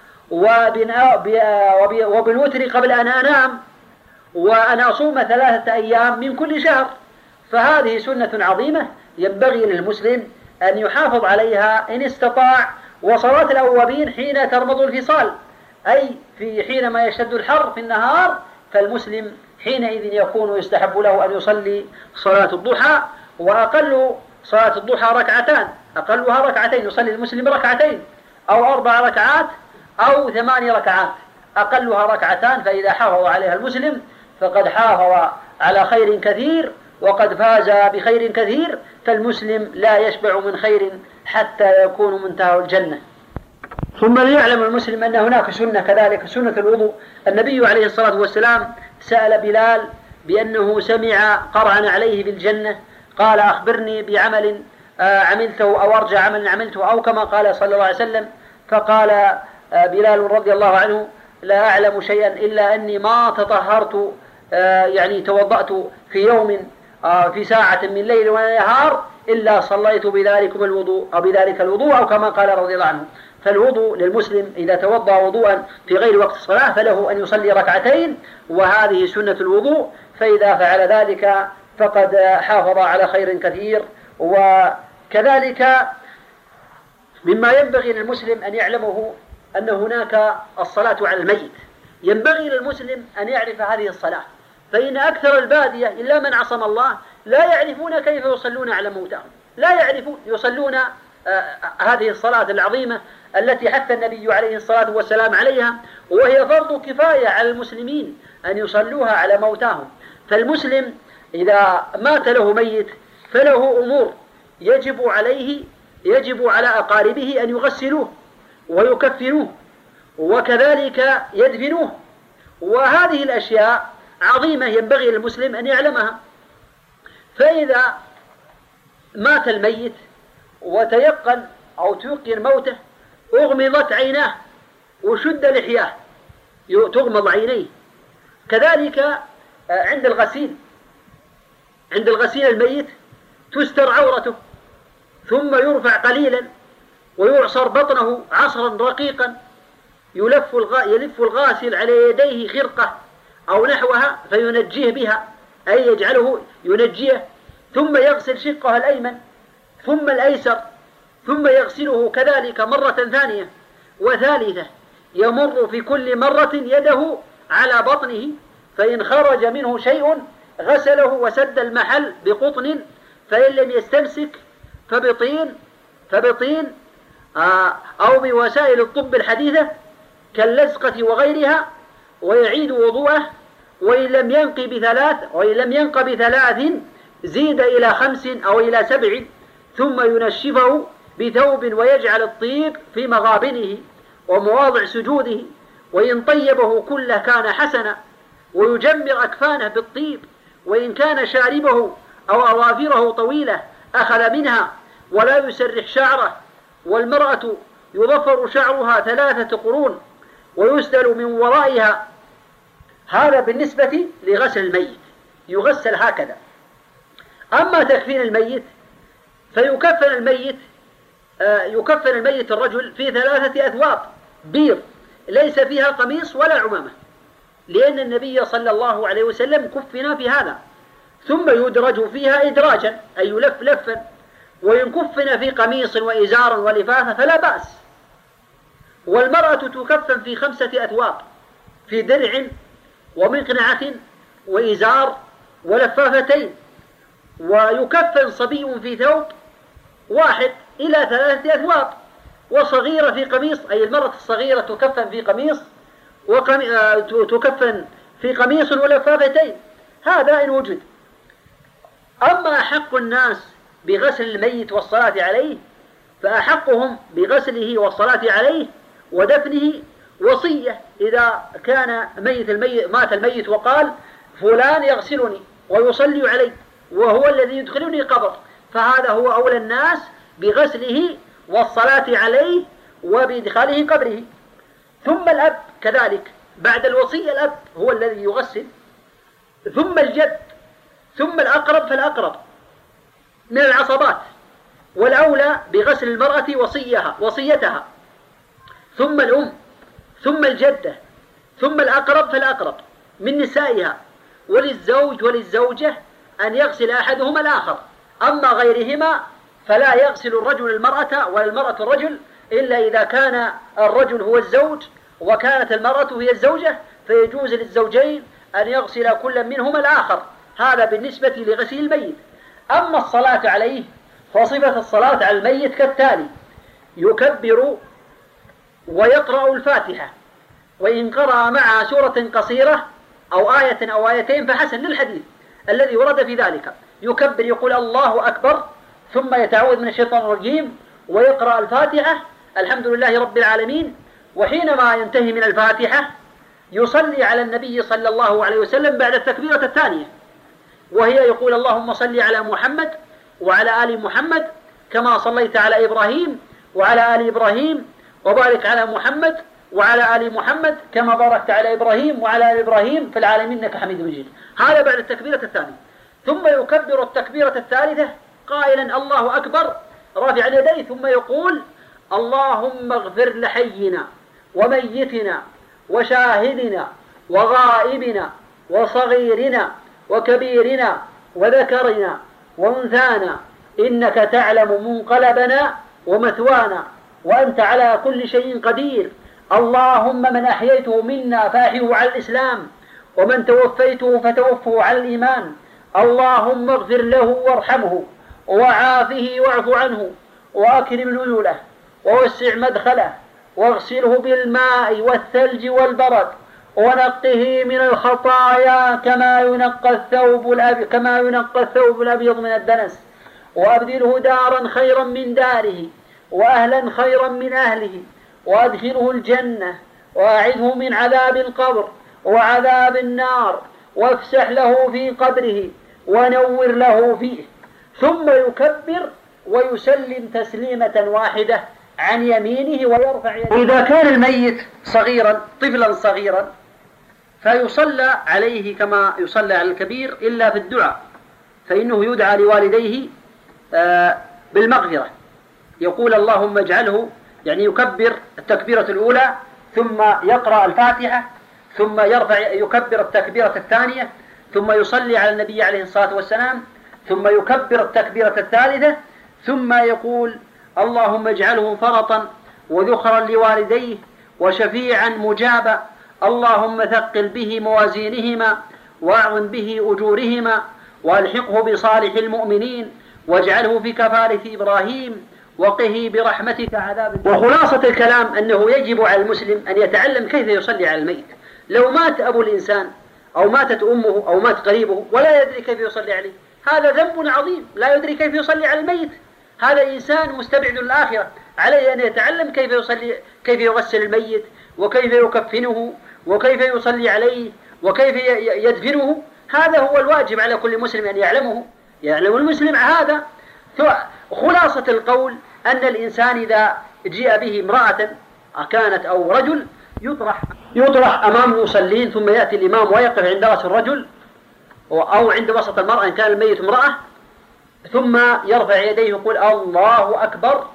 وبالوتر قبل أن أنام، وأن أصوم ثلاثة أيام من كل شهر. فهذه سنة عظيمة ينبغي للمسلم أن يحافظ عليها إن استطاع. وصلاة الأوابين حين ترمض الفصال، أي في حينما يشتد الحر في النهار، فالمسلم حينئذ يكون يستحب له أن يصلي صلاة الضحى. وأقل صلاة الضحى ركعتان، أقلها ركعتين، يصلي المسلم ركعتين أو أربع ركعات أو ثماني ركعات أقلها ركعتان، فإذا حافظ عليها المسلم فقد حافظ على خير كثير وقد فاز بخير كثير. فالمسلم لا يشبع من خير حتى يكون منتهى الجنة. ثم ليعلم المسلم أن هناك سنة كذلك، سنة الوضوء. النبي عليه الصلاة والسلام سأل بلال بأنه سمع قرعا عليه بالجنة، قال أخبرني بعمل عملته أو أرجى عمل عملته، أو كما قال صلى الله عليه وسلم. فقال بلال رضي الله عنه لا أعلم شيئا إلا أني ما تطهرت، يعني توضأت في يوم في ساعة من ليل ونهار إلا صليت بذلكم الوضوء أو بذلك الوضوء، أو كما قال رضي الله عنه. فالوضوء للمسلم إذا توضأ وضوءا في غير وقت الصلاة فله أن يصلي ركعتين، وهذه سنة الوضوء. فإذا فعل ذلك فقد حافظ على خير كثير. وكذلك مما ينبغي للمسلم أن يعلمه أن هناك الصلاة على الميت. ينبغي للمسلم أن يعرف هذه الصلاة، فإن أكثر البادية إلا من عصم الله لا يعرفون كيف يصلون على موتاهم، لا يعرفون يصلون آه هذه الصلاة العظيمة التي حث النبي عليه الصلاة والسلام عليها، وهي فرض كفاية على المسلمين أن يصلوها على موتاهم. فالمسلم إذا مات له ميت فله أمور يجب عليه يجب على أقاربه أن يغسلوه ويكفنوه وكذلك يدفنوه، وهذه الأشياء عظيمة ينبغي للمسلم أن يعلمها. فإذا مات الميت وتيقن أو تيقن موته أغمضت عيناه وشد لحياه، تغمض عينيه. كذلك عند الغسيل عند الغسيل الميت تستر عورته، ثم يرفع قليلا ويعصر بطنه عصرا رقيقا، يلف يلف الغاسل على يديه خرقة أو نحوها فينجيه بها، أي يجعله ينجيه، ثم يغسل شقه الأيمن ثم الأيسر، ثم يغسله كذلك مرة ثانية وثالثة، يمر في كل مرة يده على بطنه، فإن خرج منه شيء غسله وسد المحل بقطن، فإن لم يستمسك فبطين فبطين أو بوسائل الطب الحديثة كاللزقة وغيرها، ويعيد وضوءه. وإن لم ينق بثلاث وإن لم ينق بثلاث زيد إلى خمس أو إلى سبع، ثم ينشفه بثوب ويجعل الطيب في مغابنه ومواضع سجوده، وإن طيبه كله كان حسنا، ويجمر أكفانه بالطيب، وإن كان شاربه أو أظافره طويلة أخذ منها ولا يسرح شعره. والمرأة يضفر شعرها ثلاثة قرون ويسدل من ورائها. هذا بالنسبة لغسل الميت، يغسل هكذا. أما تكفين الميت فيكفن الميت يكفن الميت الرجل في ثلاثة أثواب بيض ليس فيها قميص ولا عمامة، لأن النبي صلى الله عليه وسلم كفن في هذا. ثم يدرج فيها إدراجا، أي يلف لفا. وإن كفن في قميص وإزار ولفافة فلا بأس. والمرأة تكفن في خمسة أثواب، في درع ومقنعة وإزار ولفافتين. ويكفن صبي في ثوب واحد إلى ثلاثة أثواب، وصغيرة في قميص، أي المرأة الصغيرة تكفن في قميص وتكفن في قميص ولفافتين، هذا إن وجد. أما أحق الناس بغسل الميت والصلاة عليه فأحقهم بغسله والصلاة عليه ودفنه وصية. إذا كان ميت الميت مات الميت وقال فلان يغسلني ويصلي علي وهو الذي يدخلني قبر، فهذا هو أولى الناس بغسله والصلاة عليه وبإدخاله قبره. ثم الأب كذلك، بعد الوصية الأب هو الذي يغسل، ثم الجد، ثم الأقرب فالأقرب من العصبات، والأولى بغسل المرأة وصيها وصيتها، ثم الأم، ثم الجدة، ثم الأقرب فالأقرب من نسائها. وللزوج وللزوجة أن يغسل أحدهما الآخر، أما غيرهما فلا يغسل الرجل المرأة ولا المرأة الرجل إلا إذا كان الرجل هو الزوج وكانت المرأة هي الزوجة، فيجوز للزوجين أن يغسل كل منهما الآخر. هذا بالنسبة لغسل الميت. أما الصلاة عليه فصفة الصلاة على الميت كالتالي: يكبر ويقرأ الفاتحة، وإن قرأ معها سورة قصيرة أو آية أو آيتين فحسن للحديث الذي ورد في ذلك. يكبر يقول الله أكبر، ثم يتعوذ من الشيطان الرجيم ويقرأ الفاتحة الحمد لله رب العالمين. وحينما ينتهي من الفاتحة يصلي على النبي صلى الله عليه وسلم بعد التكبيرة الثانية، وهي يقول اللهم صل على محمد وعلى آل محمد كما صليت على إبراهيم وعلى آل إبراهيم، وبارك على محمد وعلى آل محمد كما باركت على إبراهيم وعلى آل إبراهيم في العالمين إنك حميد مجيد. هذا بعد التكبيرة الثانية. ثم يكبر التكبيرة الثالثة قائلا الله أكبر رافعا يديه، ثم يقول اللهم اغفر لحينا وميتنا وشاهدنا وغائبنا وصغيرنا وكبيرنا وذكرنا وأنثانا إنك تعلم منقلبنا ومثوانا وأنت على كل شيء قدير. اللهم من أحييته منا فأحيه على الإسلام، ومن توفيته فتوفه على الإيمان. اللهم اغفر له وارحمه وعافه واعف عنه وأكرم نزله ووسع مدخله واغسله بالماء والثلج والبرد ونقه من الخطايا كما ينقى الثوب الأبيض كما ينقى الثوب الأبيض من الدنس، وأبدله دارا خيرا من داره وأهلا خيرا من أهله، وأدخله الجنة وأعذه من عذاب القبر وعذاب النار، وافسح له في قبره ونور له فيه. ثم يكبر ويسلم تسليمة واحدة عن يمينه ويرفع يده. إذا كان الميت صغيرا طفلا صغيرا فيصلى عليه كما يصلى على الكبير إلا في الدعاء، فإنه يدعى لوالديه بالمغفرة، يقول اللهم اجعله، يعني يكبر التكبيرة الأولى ثم يقرأ الفاتحة ثم يرفع يكبر التكبيرة الثانية ثم يصلي على النبي عليه الصلاة والسلام ثم يكبر التكبيرة الثالثة ثم يقول اللهم اجعله فرطا وذخرا لوالديه وشفيعا مجابا، اللهم ثقل به موازينهما واعظم به أجورهما والحقه بصالح المؤمنين واجعله في كفالة إبراهيم وقه برحمتك عذاب. وخلاصة الكلام أنه يجب على المسلم أن يتعلم كيف يصلي على الميت. لو مات أبو الإنسان أو ماتت أمه أو مات قريبه ولا يدري كيف يصلي عليه، هذا ذنب عظيم، لا يدري كيف يصلي على الميت، هذا إنسان مستبعد للآخرة. عليه أن يتعلم كيف يصلي، كيف يغسل الميت وكيف يكفنه وكيف يصلي عليه وكيف يدفنه. هذا هو الواجب على كل مسلم أن يعلمه، يعلم المسلم هذا. خلاصة القول أن الإنسان إذا جاء به امرأة كانت أو رجل يطرح يطرح أمام المصلين، ثم يأتي الإمام ويقف عند رأس الرجل أو عند وسط المرأة إن كان الميت امرأة، ثم يرفع يديه يقول الله أكبر،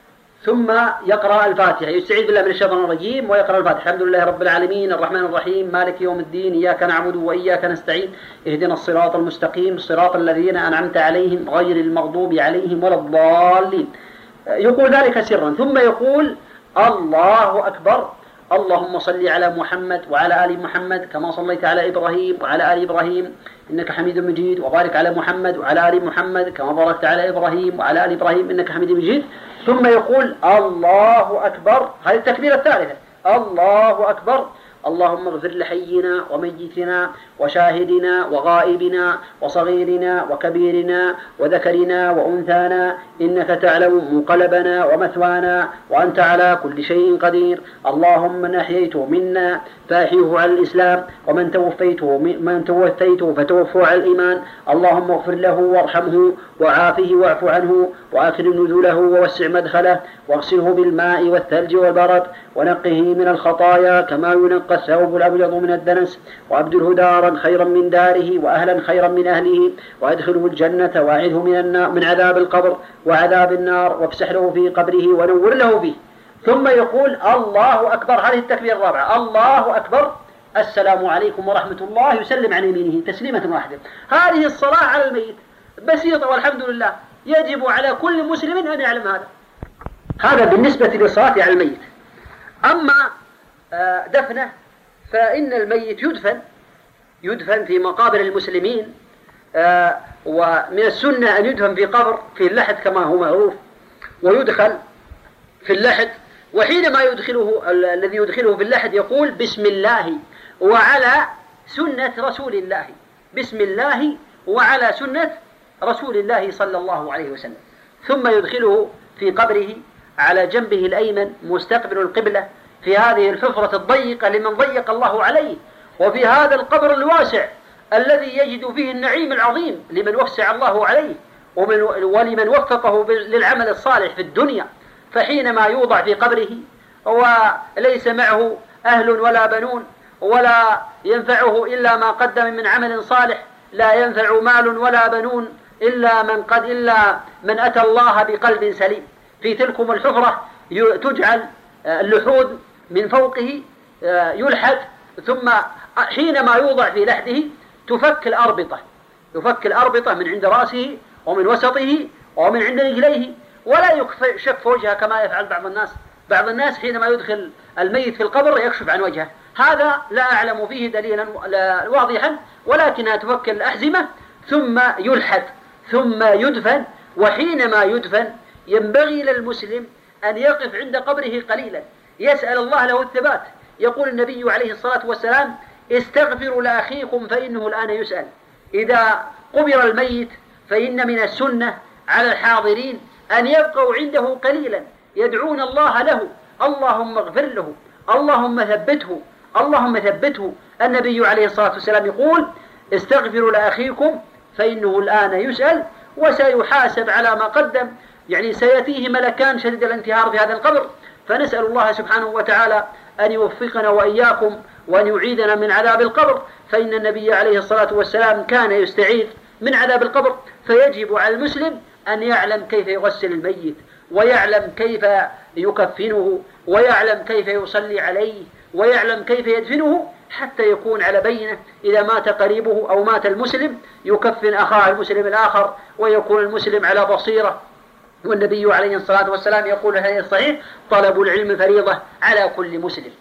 ثم يقرأ الفاتحة، يستعيذ بالله من الشيطان الرجيم ويقرأ الفاتحة. الحمد لله رب العالمين الرحمن الرحيم مالك يوم الدين إياك نعبد وإياك نستعين اهدنا الصراط المستقيم صراط الذين أنعمت عليهم غير المغضوب عليهم ولا الضالين. يقول ذلك سرا، ثم يقول الله أكبر، اللهم صل على محمد وعلى آل محمد كما صليت على إبراهيم وعلى آل إبراهيم إنك حميد مجيد، وبارك على محمد وعلى آل محمد كما باركت على إبراهيم وعلى آل إبراهيم إنك حميد مجيد. ثم يقول الله أكبر، هذه التكبيرة الثالثة، الله أكبر، اللهم اغفر لحينا وميتنا وشاهدنا وغائبنا وصغيرنا وكبيرنا وذكرنا وأنثانا إنك تعلم منقلبنا ومثوانا وأنت على كل شيء قدير. اللهم من أحييته منا فأحيه على الإسلام، ومن توفيته من توفيته فتوفه على الإيمان. اللهم اغفر له وارحمه وعافه واعف عنه وأكرم نزله ووسع مدخله واغسله بالماء والثلج والبرد ونقه من الخطايا كما ينقى الثوب الأبيض من الدنس، وأبدله دارا خيرا من داره وأهلا خيرا من أهله، وأدخله الجنة وأعذه من, من عذاب القبر وعذاب النار، وافسح له في قبره ونور له فيه. ثم يقول الله أكبر، هذه التكبير الرابعة، الله أكبر السلام عليكم ورحمة الله، يسلم عن يمينه تسليمة واحدة. هذه الصلاة على الميت بسيطة والحمد لله، يجب على كل مسلم أن يعلم هذا. هذا بالنسبة للصلاة على الميت. أما دفنه فإن الميت يدفن يدفن في مقابر المسلمين، ومن السنة أن يدفن في قبر في اللحد كما هو معروف، ويدخل في اللحد وحينما يدخله الذي يدخله في اللحد يقول بسم الله وعلى سنة رسول الله، بسم الله وعلى سنة رسول الله صلى الله عليه وسلم، ثم يدخله في قبره على جنبه الأيمن مستقبل القبلة في هذه الحفرة الضيقة لمن ضيق الله عليه، وفي هذا القبر الواسع الذي يجد فيه النعيم العظيم لمن وسع الله عليه ومن ولمن وفقه للعمل الصالح في الدنيا. فحينما يوضع في قبره وليس معه أهل ولا بنون ولا ينفعه إلا ما قدم من عمل صالح، لا ينفع مال ولا بنون إلا من قد إلا من أتى الله بقلب سليم. في تلكم الحفرة تجعل اللحود من فوقه يلحد، ثم حينما يوضع في لحده تفك الأربطة، يفك الأربطة من عند رأسه ومن وسطه ومن عند رجليه، ولا يكشف وجهه كما يفعل بعض الناس. بعض الناس حينما يدخل الميت في القبر يكشف عن وجهه، هذا لا أعلم فيه دليلا واضحا، ولكنها تفك الأحزمة ثم يلحد ثم يدفن. وحينما يدفن ينبغي للمسلم أن يقف عند قبره قليلا يسأل الله له الثبات. يقول النبي عليه الصلاة والسلام استغفروا لأخيكم فإنه الآن يسأل. إذا قبر الميت فإن من السنة على الحاضرين أن يبقوا عنده قليلا يدعون الله له، اللهم اغفر له، اللهم ثبته، اللهم ثبته. النبي عليه الصلاة والسلام يقول استغفروا لأخيكم فإنه الآن يسأل وسيحاسب على ما قدم، يعني سيأتيه ملكان شديد الانتهار في هذا القبر. فنسأل الله سبحانه وتعالى أن يوفقنا وإياكم وأن يعيدنا من عذاب القبر، فإن النبي عليه الصلاة والسلام كان يستعيذ من عذاب القبر. فيجب على المسلم أن يعلم كيف يغسل الميت، ويعلم كيف يكفنه، ويعلم كيف يصلي عليه، ويعلم كيف يدفنه، حتى يكون على بينة إذا مات قريبه أو مات المسلم يكفن أخاه المسلم الآخر، ويكون المسلم على بصيرة. والنبي عليه الصلاة والسلام يقول هذا الصحيح طلب العلم فريضة على كل مسلم.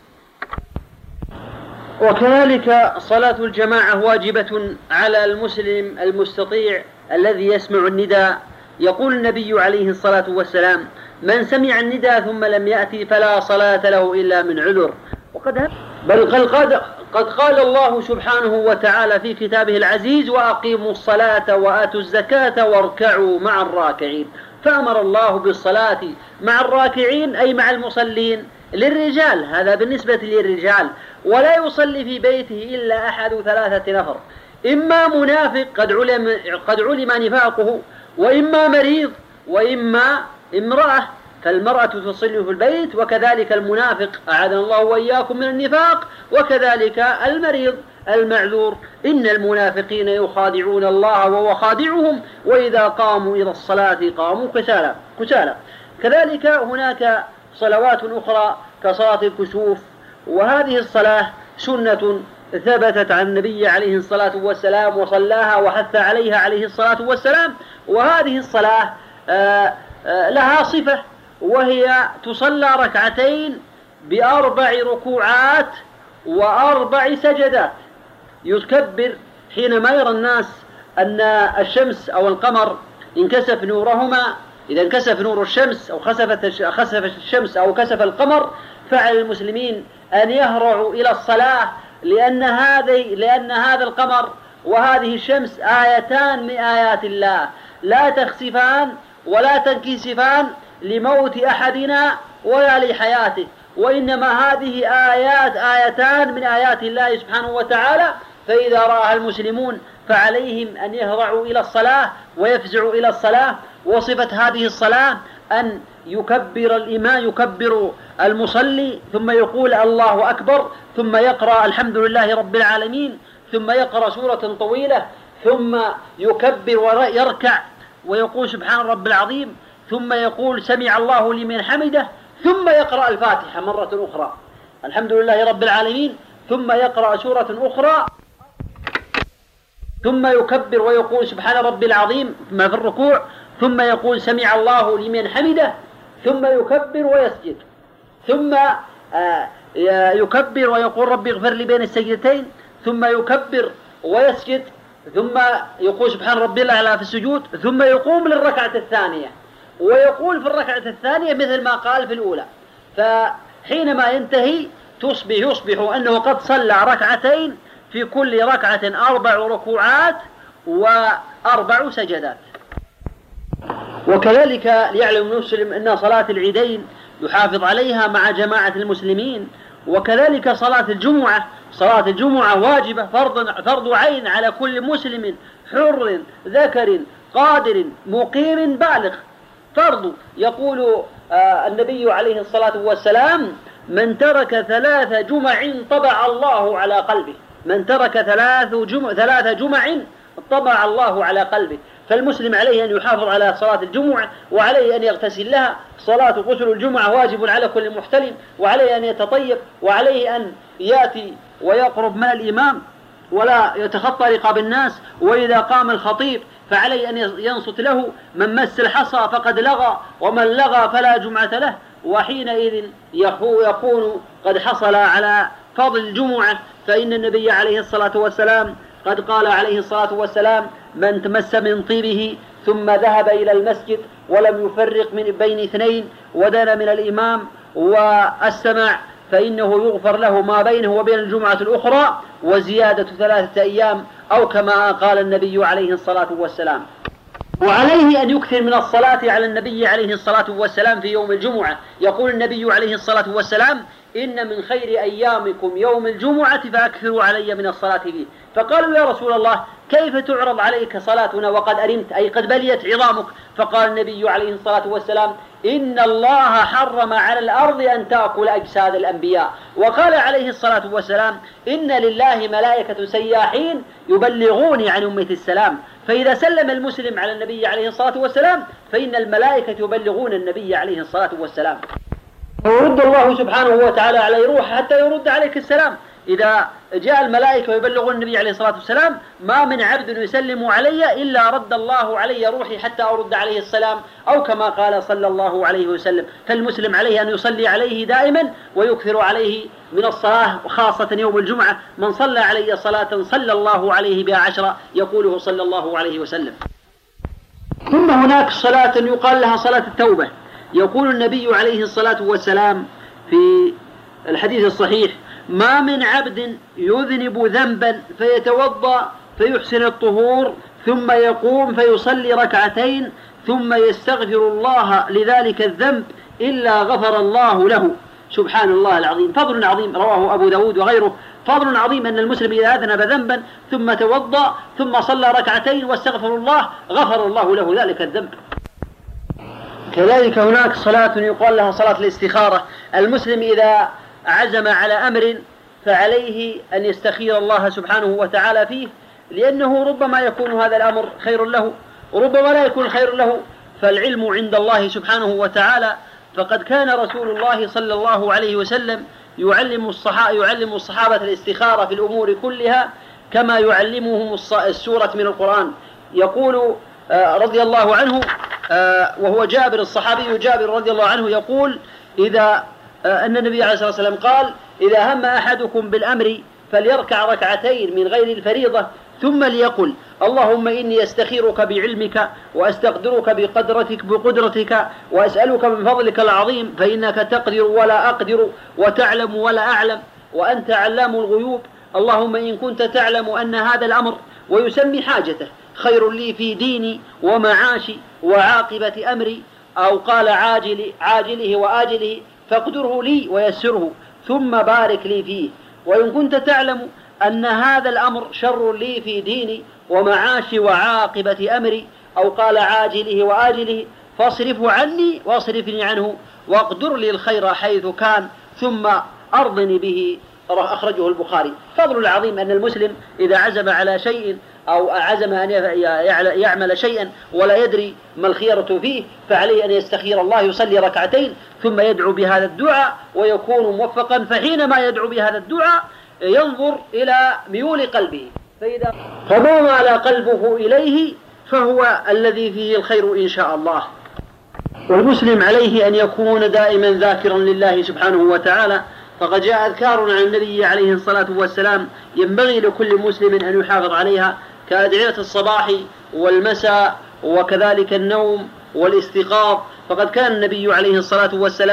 وكذلك صلاة الجماعة واجبة على المسلم المستطيع الذي يسمع النداء. يقول النبي عليه الصلاة والسلام من سمع النداء ثم لم يأتي فلا صلاة له إلا من عذر. وقد بل قد قد قال الله سبحانه وتعالى في كتابه العزيز وأقيموا الصلاة وآتوا الزكاة واركعوا مع الراكعين. فأمر الله بالصلاة مع الراكعين أي مع المصلين للرجال، هذا بالنسبة للرجال. ولا يصلي في بيته إلا أحد ثلاثة نفر، إما منافق قد علم, قد علم نفاقه، وإما مريض، وإما امرأة. فالمرأة تصلي في البيت، وكذلك المنافق أعاذنا الله وإياكم من النفاق، وكذلك المريض المعذور. إن المنافقين يخادعون الله وهو خادعهم وإذا قاموا إلى الصلاة قاموا كسالى كسالى. كذلك هناك صلوات أخرى كصلاة الكسوف، وهذه الصلاة سنة ثبتت عن النبي عليه الصلاة والسلام وصلاها وحث عليها عليه الصلاة والسلام. وهذه الصلاة آآ آآ لها صفة، وهي تصلى ركعتين بأربع ركوعات وأربع سجدات. يكبر حينما يرى الناس أن الشمس أو القمر انكسف نورهما، إذا انكسف نور الشمس أو خسفت خسفت الشمس أو كسف القمر، فعلى المسلمين أن يهرعوا إلى الصلاة، لأن هذه لأن هذا القمر وهذه الشمس آيتان من آيات الله لا تخسفان ولا تنكسفان لموت أحدنا ولا لحياته، وإنما هذه آيات آيتان من آيات الله سبحانه وتعالى. فإذا رأى المسلمون فعليهم أن يهرعوا إلى الصلاة ويفزعوا إلى الصلاة. وصفة هذه الصلاة أن يكبر الإمام يكبر المصلي ثم يقول الله أكبر، ثم يقرأ الحمد لله رب العالمين، ثم يقرأ سورة طويلة، ثم يكبر ويركع ويقول سبحان رب العظيم، ثم يقول سمع الله لمن حمده، ثم يقرأ الفاتحة مرة أخرى الحمد لله رب العالمين، ثم يقرأ سورة أخرى، ثم يكبر ويقول سبحان رب العظيم ما في الركوع، ثم يقول سمع الله لمن حمده، ثم يكبر ويسجد، ثم يكبر ويقول رب اغفر لي بين السجدتين، ثم يكبر ويسجد، ثم يقول سبحان ربي الأعلى في السجود، ثم يقوم للركعة الثانية ويقول في الركعة الثانية مثل ما قال في الأولى. فحينما ينتهي تصبح يصبح أنه قد صلى ركعتين في كل ركعة أربع ركوعات وأربع سجدات. وكذلك ليعلم المسلم أن صلاة العيدين يحافظ عليها مع جماعة المسلمين. وكذلك صلاة الجمعة، صلاة الجمعة واجبة فرض فرض عين على كل مسلم حر ذكر قادر مقيم بالغ، فرض. يقول آه النبي عليه الصلاة والسلام: من ترك ثلاث جمع طبع الله على قلبه، من ترك ثلاث جمع, ثلاث جمع طبع الله على قلبه. فالمسلم عليه أن يحافظ على صلاة الجمعة، وعليه أن يغتسل لها. صلاة غسل الجمعة واجب على كل محتلم، وعليه أن يتطيب، وعليه أن يأتي ويقرب من الإمام ولا يتخطى رقاب الناس. وإذا قام الخطيب فعليه أن ينصت له. من مس الحصى فقد لغى، ومن لغى فلا جمعة له. وحينئذ يكون قد حصل على فضل الجمعة، فإن النبي عليه الصلاة والسلام قد قال عليه الصلاة والسلام: من تمس من طيبه ثم ذهب إلى المسجد ولم يفرق من بين اثنين ودنا من الإمام واستمع فإنه يغفر له ما بينه وبين الجمعة الأخرى وزيادة ثلاثة أيام، أو كما قال النبي عليه الصلاة والسلام. وعليه أن يكثر من الصلاة على النبي عليه الصلاة والسلام في يوم الجمعة. يقول النبي عليه الصلاة والسلام: إن من خير أيامكم يوم الجمعة فأكثروا علي من الصلاة فيه. فقالوا: يا رسول الله، كيف تعرض عليك صلاتنا وقد أرمت، أي قد بليت عظامك؟ فقال النبي عليه الصلاة والسلام: إن الله حرم على الأرض أن تأكل أجساد الأنبياء. وقال عليه الصلاة والسلام: إن لله ملائكة سياحين يبلغوني عن أمة السلام. فإذا سلم المسلم على النبي عليه الصلاة والسلام فإن الملائكة يبلغون النبي عليه الصلاة والسلام. ويرد الله سبحانه وتعالى عليه روح حتى يرد عليك السلام. إذا جاء الملائكة ويبلغون النبي عليه الصلاة والسلام: ما من عبد يسلم علي إلا رد الله علي روحي حتى أرد عليه السلام، أو كما قال صلى الله عليه وسلم. فالمسلم عليه أن يصلي عليه دائما ويكثر عليه من الصلاة، خاصة يوم الجمعة: من صلى علي صلاة صلى الله عليه بها عشرة، يقوله صلى الله عليه وسلم. ثم هناك صلاة يقال لها صلاة التوبة. يقول النبي عليه الصلاة والسلام في الحديث الصحيح: ما من عبد يذنب ذنبا فيتوضأ فيحسن الطهور ثم يقوم فيصلي ركعتين ثم يستغفر الله لذلك الذنب إلا غفر الله له. سبحان الله العظيم. فضل عظيم رواه أبو داود وغيره. فضل عظيم أن المسلم إذا أذنب ذنبا ثم توضأ ثم صلى ركعتين واستغفر الله غفر الله له ذلك الذنب. كذلك هناك صلاة يقال لها صلاة الاستخارة. المسلم إذا عزم على أمر فعليه أن يستخير الله سبحانه وتعالى فيه، لأنه ربما يكون هذا الأمر خير له وربما لا يكون خير له، فالعلم عند الله سبحانه وتعالى. فقد كان رسول الله صلى الله عليه وسلم يعلم الصحابة, يعلم الصحابة الاستخارة في الأمور كلها كما يعلمهم السورة من القرآن. يقول رضي الله عنه، وهو جابر الصحابي جابر رضي الله عنه يقول: إذا أن النبي عليه الصلاة والسلام قال: إذا هم أحدكم بالأمر فليركع ركعتين من غير الفريضة ثم ليقل: اللهم إني أستخيرك بعلمك وأستقدرك بقدرتك بقدرتك وأسألك من فضلك العظيم فإنك تقدر ولا أقدر وتعلم ولا أعلم وأنت علام الغيوب. اللهم إن كنت تعلم أن هذا الأمر، ويسمي حاجته، خير لي في ديني ومعاشي وعاقبة أمري، أو قال عاجل عاجله وآجله، فاقدره لي ويسره ثم بارك لي فيه. وإن كنت تعلم أن هذا الأمر شر لي في ديني ومعاشي وعاقبة أمري، أو قال عاجله وآجله، فاصرفه عني واصرفني عنه واقدر لي الخير حيث كان ثم أرضني به. أخرجه البخاري. فضل العظيم أن المسلم إذا عزم على شيء أو عزم أن يعمل شيئا ولا يدري ما الخيرة فيه فعليه أن يستخير الله، يصلي ركعتين ثم يدعو بهذا الدعاء ويكون موفقا. فحينما يدعو بهذا الدعاء ينظر إلى ميول قلبه، فإذا فما مال قلبه إليه فهو الذي فيه الخير إن شاء الله. والمسلم عليه أن يكون دائما ذاكرا لله سبحانه وتعالى. فقد جاء أذكار عن النبي عليه الصلاة والسلام ينبغي لكل مسلم أن يحافظ عليها، كأدعية الصباح والمساء وكذلك النوم والاستيقاظ. فقد كان النبي عليه الصلاة والسلام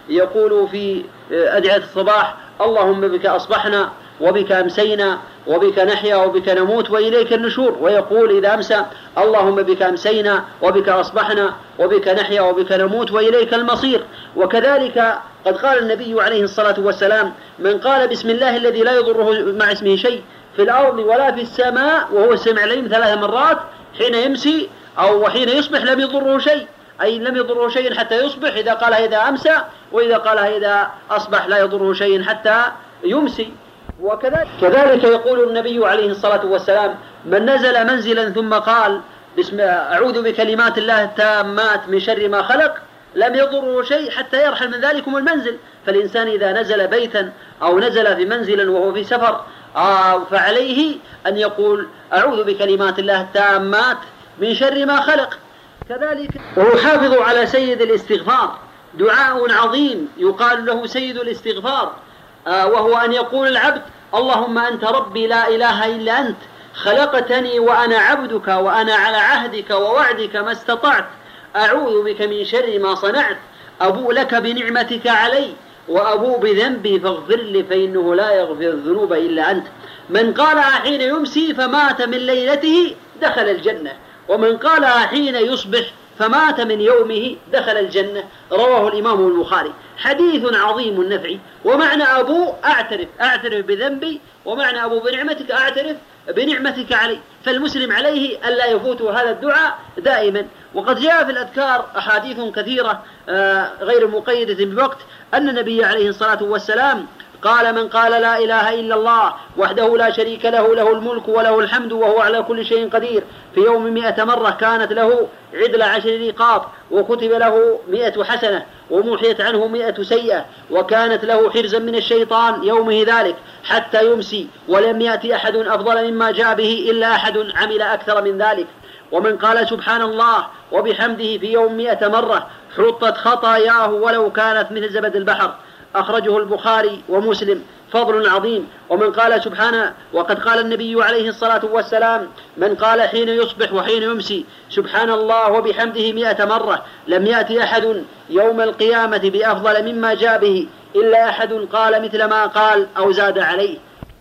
يقول في أدعية الصباح: اللهم بك أصبحنا وبك أمسينا وبك نحيا وبك نموت وإليك النشور. ويقول إذا أمسى: اللهم بك أمسينا وبك أصبحنا وبك نحيا وبك نموت وإليك المصير. وكذلك قد قال النبي عليه الصلاة والسلام: من قال بسم الله الذي لا يضره مع اسمه شيء في الأرض ولا في السماء وهو السميع العليم ثلاث مرات حين يمسي أو حين يصبح لم يضره شيء، أي لم يضره شيء حتى يصبح، إذا قالها إذا أمسى، وإذا قالها إذا أصبح لا يضره شيء حتى يمسي. وكذلك كذلك يقول النبي عليه الصلاة والسلام: من نزل منزلا ثم قال بسم أعوذ بكلمات الله التامات من شر ما خلق لم يضره شيء حتى يرحل من ذلكم المنزل. فالإنسان إذا نزل بيتا أو نزل في منزل وهو في سفر آه فعليه أن يقول أعوذ بكلمات الله التامات من شر ما خلق. كذلك ويحافظ على سيد الاستغفار، دعاء عظيم يقال له سيد الاستغفار، آه وهو أن يقول العبد: اللهم أنت ربي لا إله إلا أنت، خلقتني وأنا عبدك وأنا على عهدك ووعدك ما استطعت، أعوذ بك من شر ما صنعت، أبوء لك بنعمتك علي وأبوء بذنبي فاغفر لي فإنه لا يغفر الذنوب إلا أنت. من قالها حين يمسي فمات من ليلته دخل الجنة، ومن قالها حين يصبح فمات من يومه دخل الجنة. رواه الإمام البخاري. حديث عظيم النفع. ومعنى أبوء أعترف أعترف بذنبي، ومعنى أبوء بنعمتك أعترف بنعمتك علي. فالمسلم عليه ألا يفوته هذا الدعاء دائما. وقد جاء في الأذكار أحاديث كثيرة غير مقيدة بوقت أن النبي عليه الصلاة والسلام قال: من قال لا إله إلا الله وحده لا شريك له له الملك وله الحمد وهو على كل شيء قدير في يوم مئة مرة كانت له عدل عشر رقاب وكتب له مئة حسنة ومحيت عنه مئة سيئة وكانت له حرزا من الشيطان يومه ذلك حتى يمسي ولم يأتي أحد أفضل مما جاء به إلا أحد عمل أكثر من ذلك. ومن قال سبحان الله وبحمده في يوم مئة مرة حطت خطاياه ولو كانت مثل زبد البحر. أخرجه البخاري ومسلم. فضل عظيم. ومن قال سبحانه، وقد قال النبي عليه الصلاة والسلام: من قال حين يصبح وحين يمسي سبحان الله وبحمده مئة مرة لم يأتي أحد يوم القيامة بأفضل مما جاء به إلا أحد قال مثل ما قال أو زاد عليه.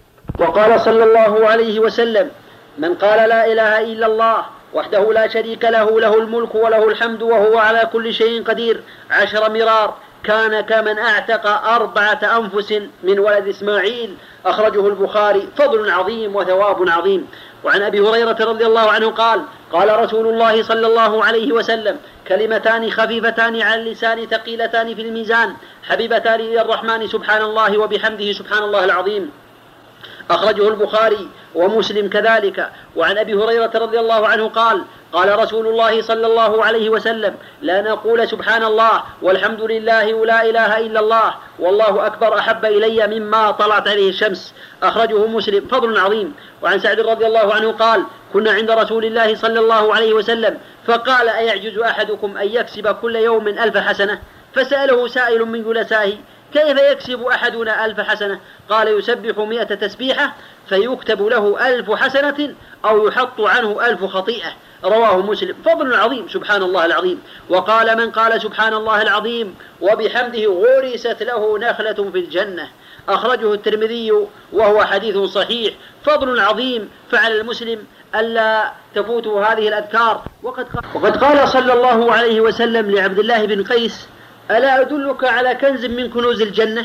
وقال صلى الله عليه وسلم: من قال لا إله إلا الله وحده لا شريك له له الملك وله الحمد وهو على كل شيء قدير عشر مرار كان كمن أعتق أربعة أنفس من ولد إسماعيل. أخرجه البخاري. فضل عظيم وثواب عظيم. وعن أبي هريرة رضي الله عنه قال: قال رسول الله صلى الله عليه وسلم: كلمتان خفيفتان على اللسان ثقيلتان في الميزان حبيبتان إلى الرحمن سبحان الله وبحمده سبحان الله العظيم. أخرجه البخاري ومسلم كذلك. وعن أبي هريرة رضي الله عنه قال: قال رسول الله صلى الله عليه وسلم: لا نقول سبحان الله والحمد لله ولا إله إلا الله والله أكبر أحب إلي مما طلعت عليه الشمس. أخرجه مسلم. فضل عظيم. وعن سعد رضي الله عنه قال: كنا عند رسول الله صلى الله عليه وسلم فقال: أيعجز أحدكم أن يكسب كل يوم ألف حسنة؟ فسأله سائل من جلسائه: كيف يكسب أحدنا ألف حسنة؟ قال: يسبح مئة تسبيحة فيكتب له ألف حسنة أو يحط عنه ألف خطيئة. رواه مسلم. فضل عظيم. سبحان الله العظيم. وقال: من قال سبحان الله العظيم وبحمده غرست له نخلة في الجنة. أخرجه الترمذي وهو حديث صحيح. فضل عظيم. فعلى المسلم ألا تفوته هذه الأذكار. وقد قال, وقد قال صلى الله عليه وسلم لعبد الله بن قيس: ألا أدلك على كنز من كنوز الجنة؟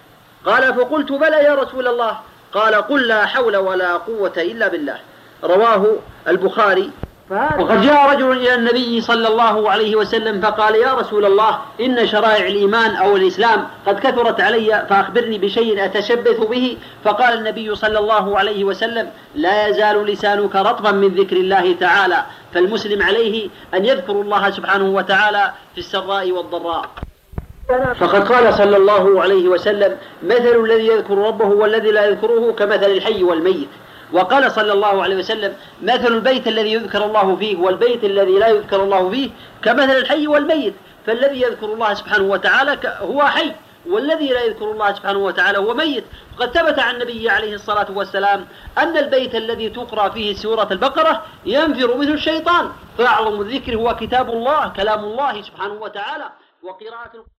قال: فقلت: بلى يا رسول الله. قال: قل لا حول ولا قوة إلا بالله. رواه البخاري. وقد جاء رجل إلى النبي صلى الله عليه وسلم فقال: يا رسول الله، إن شرائع الإيمان أو الإسلام قد كثرت علي فأخبرني بشيء أتشبث به. فقال النبي صلى الله عليه وسلم: لا يزال لسانك رطبا من ذكر الله تعالى. فالمسلم عليه أن يذكر الله سبحانه وتعالى في السراء والضراء. فقد قال صلى الله عليه وسلم: مثل الذي يذكر ربه والذي لا يذكره كمثل الحي والميت. وقال صلى الله عليه وسلم: مثل البيت الذي يذكر الله فيه والبيت الذي لا يذكر الله فيه كمثل الحي والميت. فالذي يذكر الله سبحانه وتعالى هو حي، والذي لا يذكر الله سبحانه وتعالى هو ميت. وقد ثبت عن النبي عليه الصلاة والسلام أن البيت الذي تقرأ فيه سورة البقرة ينفر منه الشيطان، فأعظم الذكر هو كتاب الله كلام الله سبحانه وتعالى. وقراءة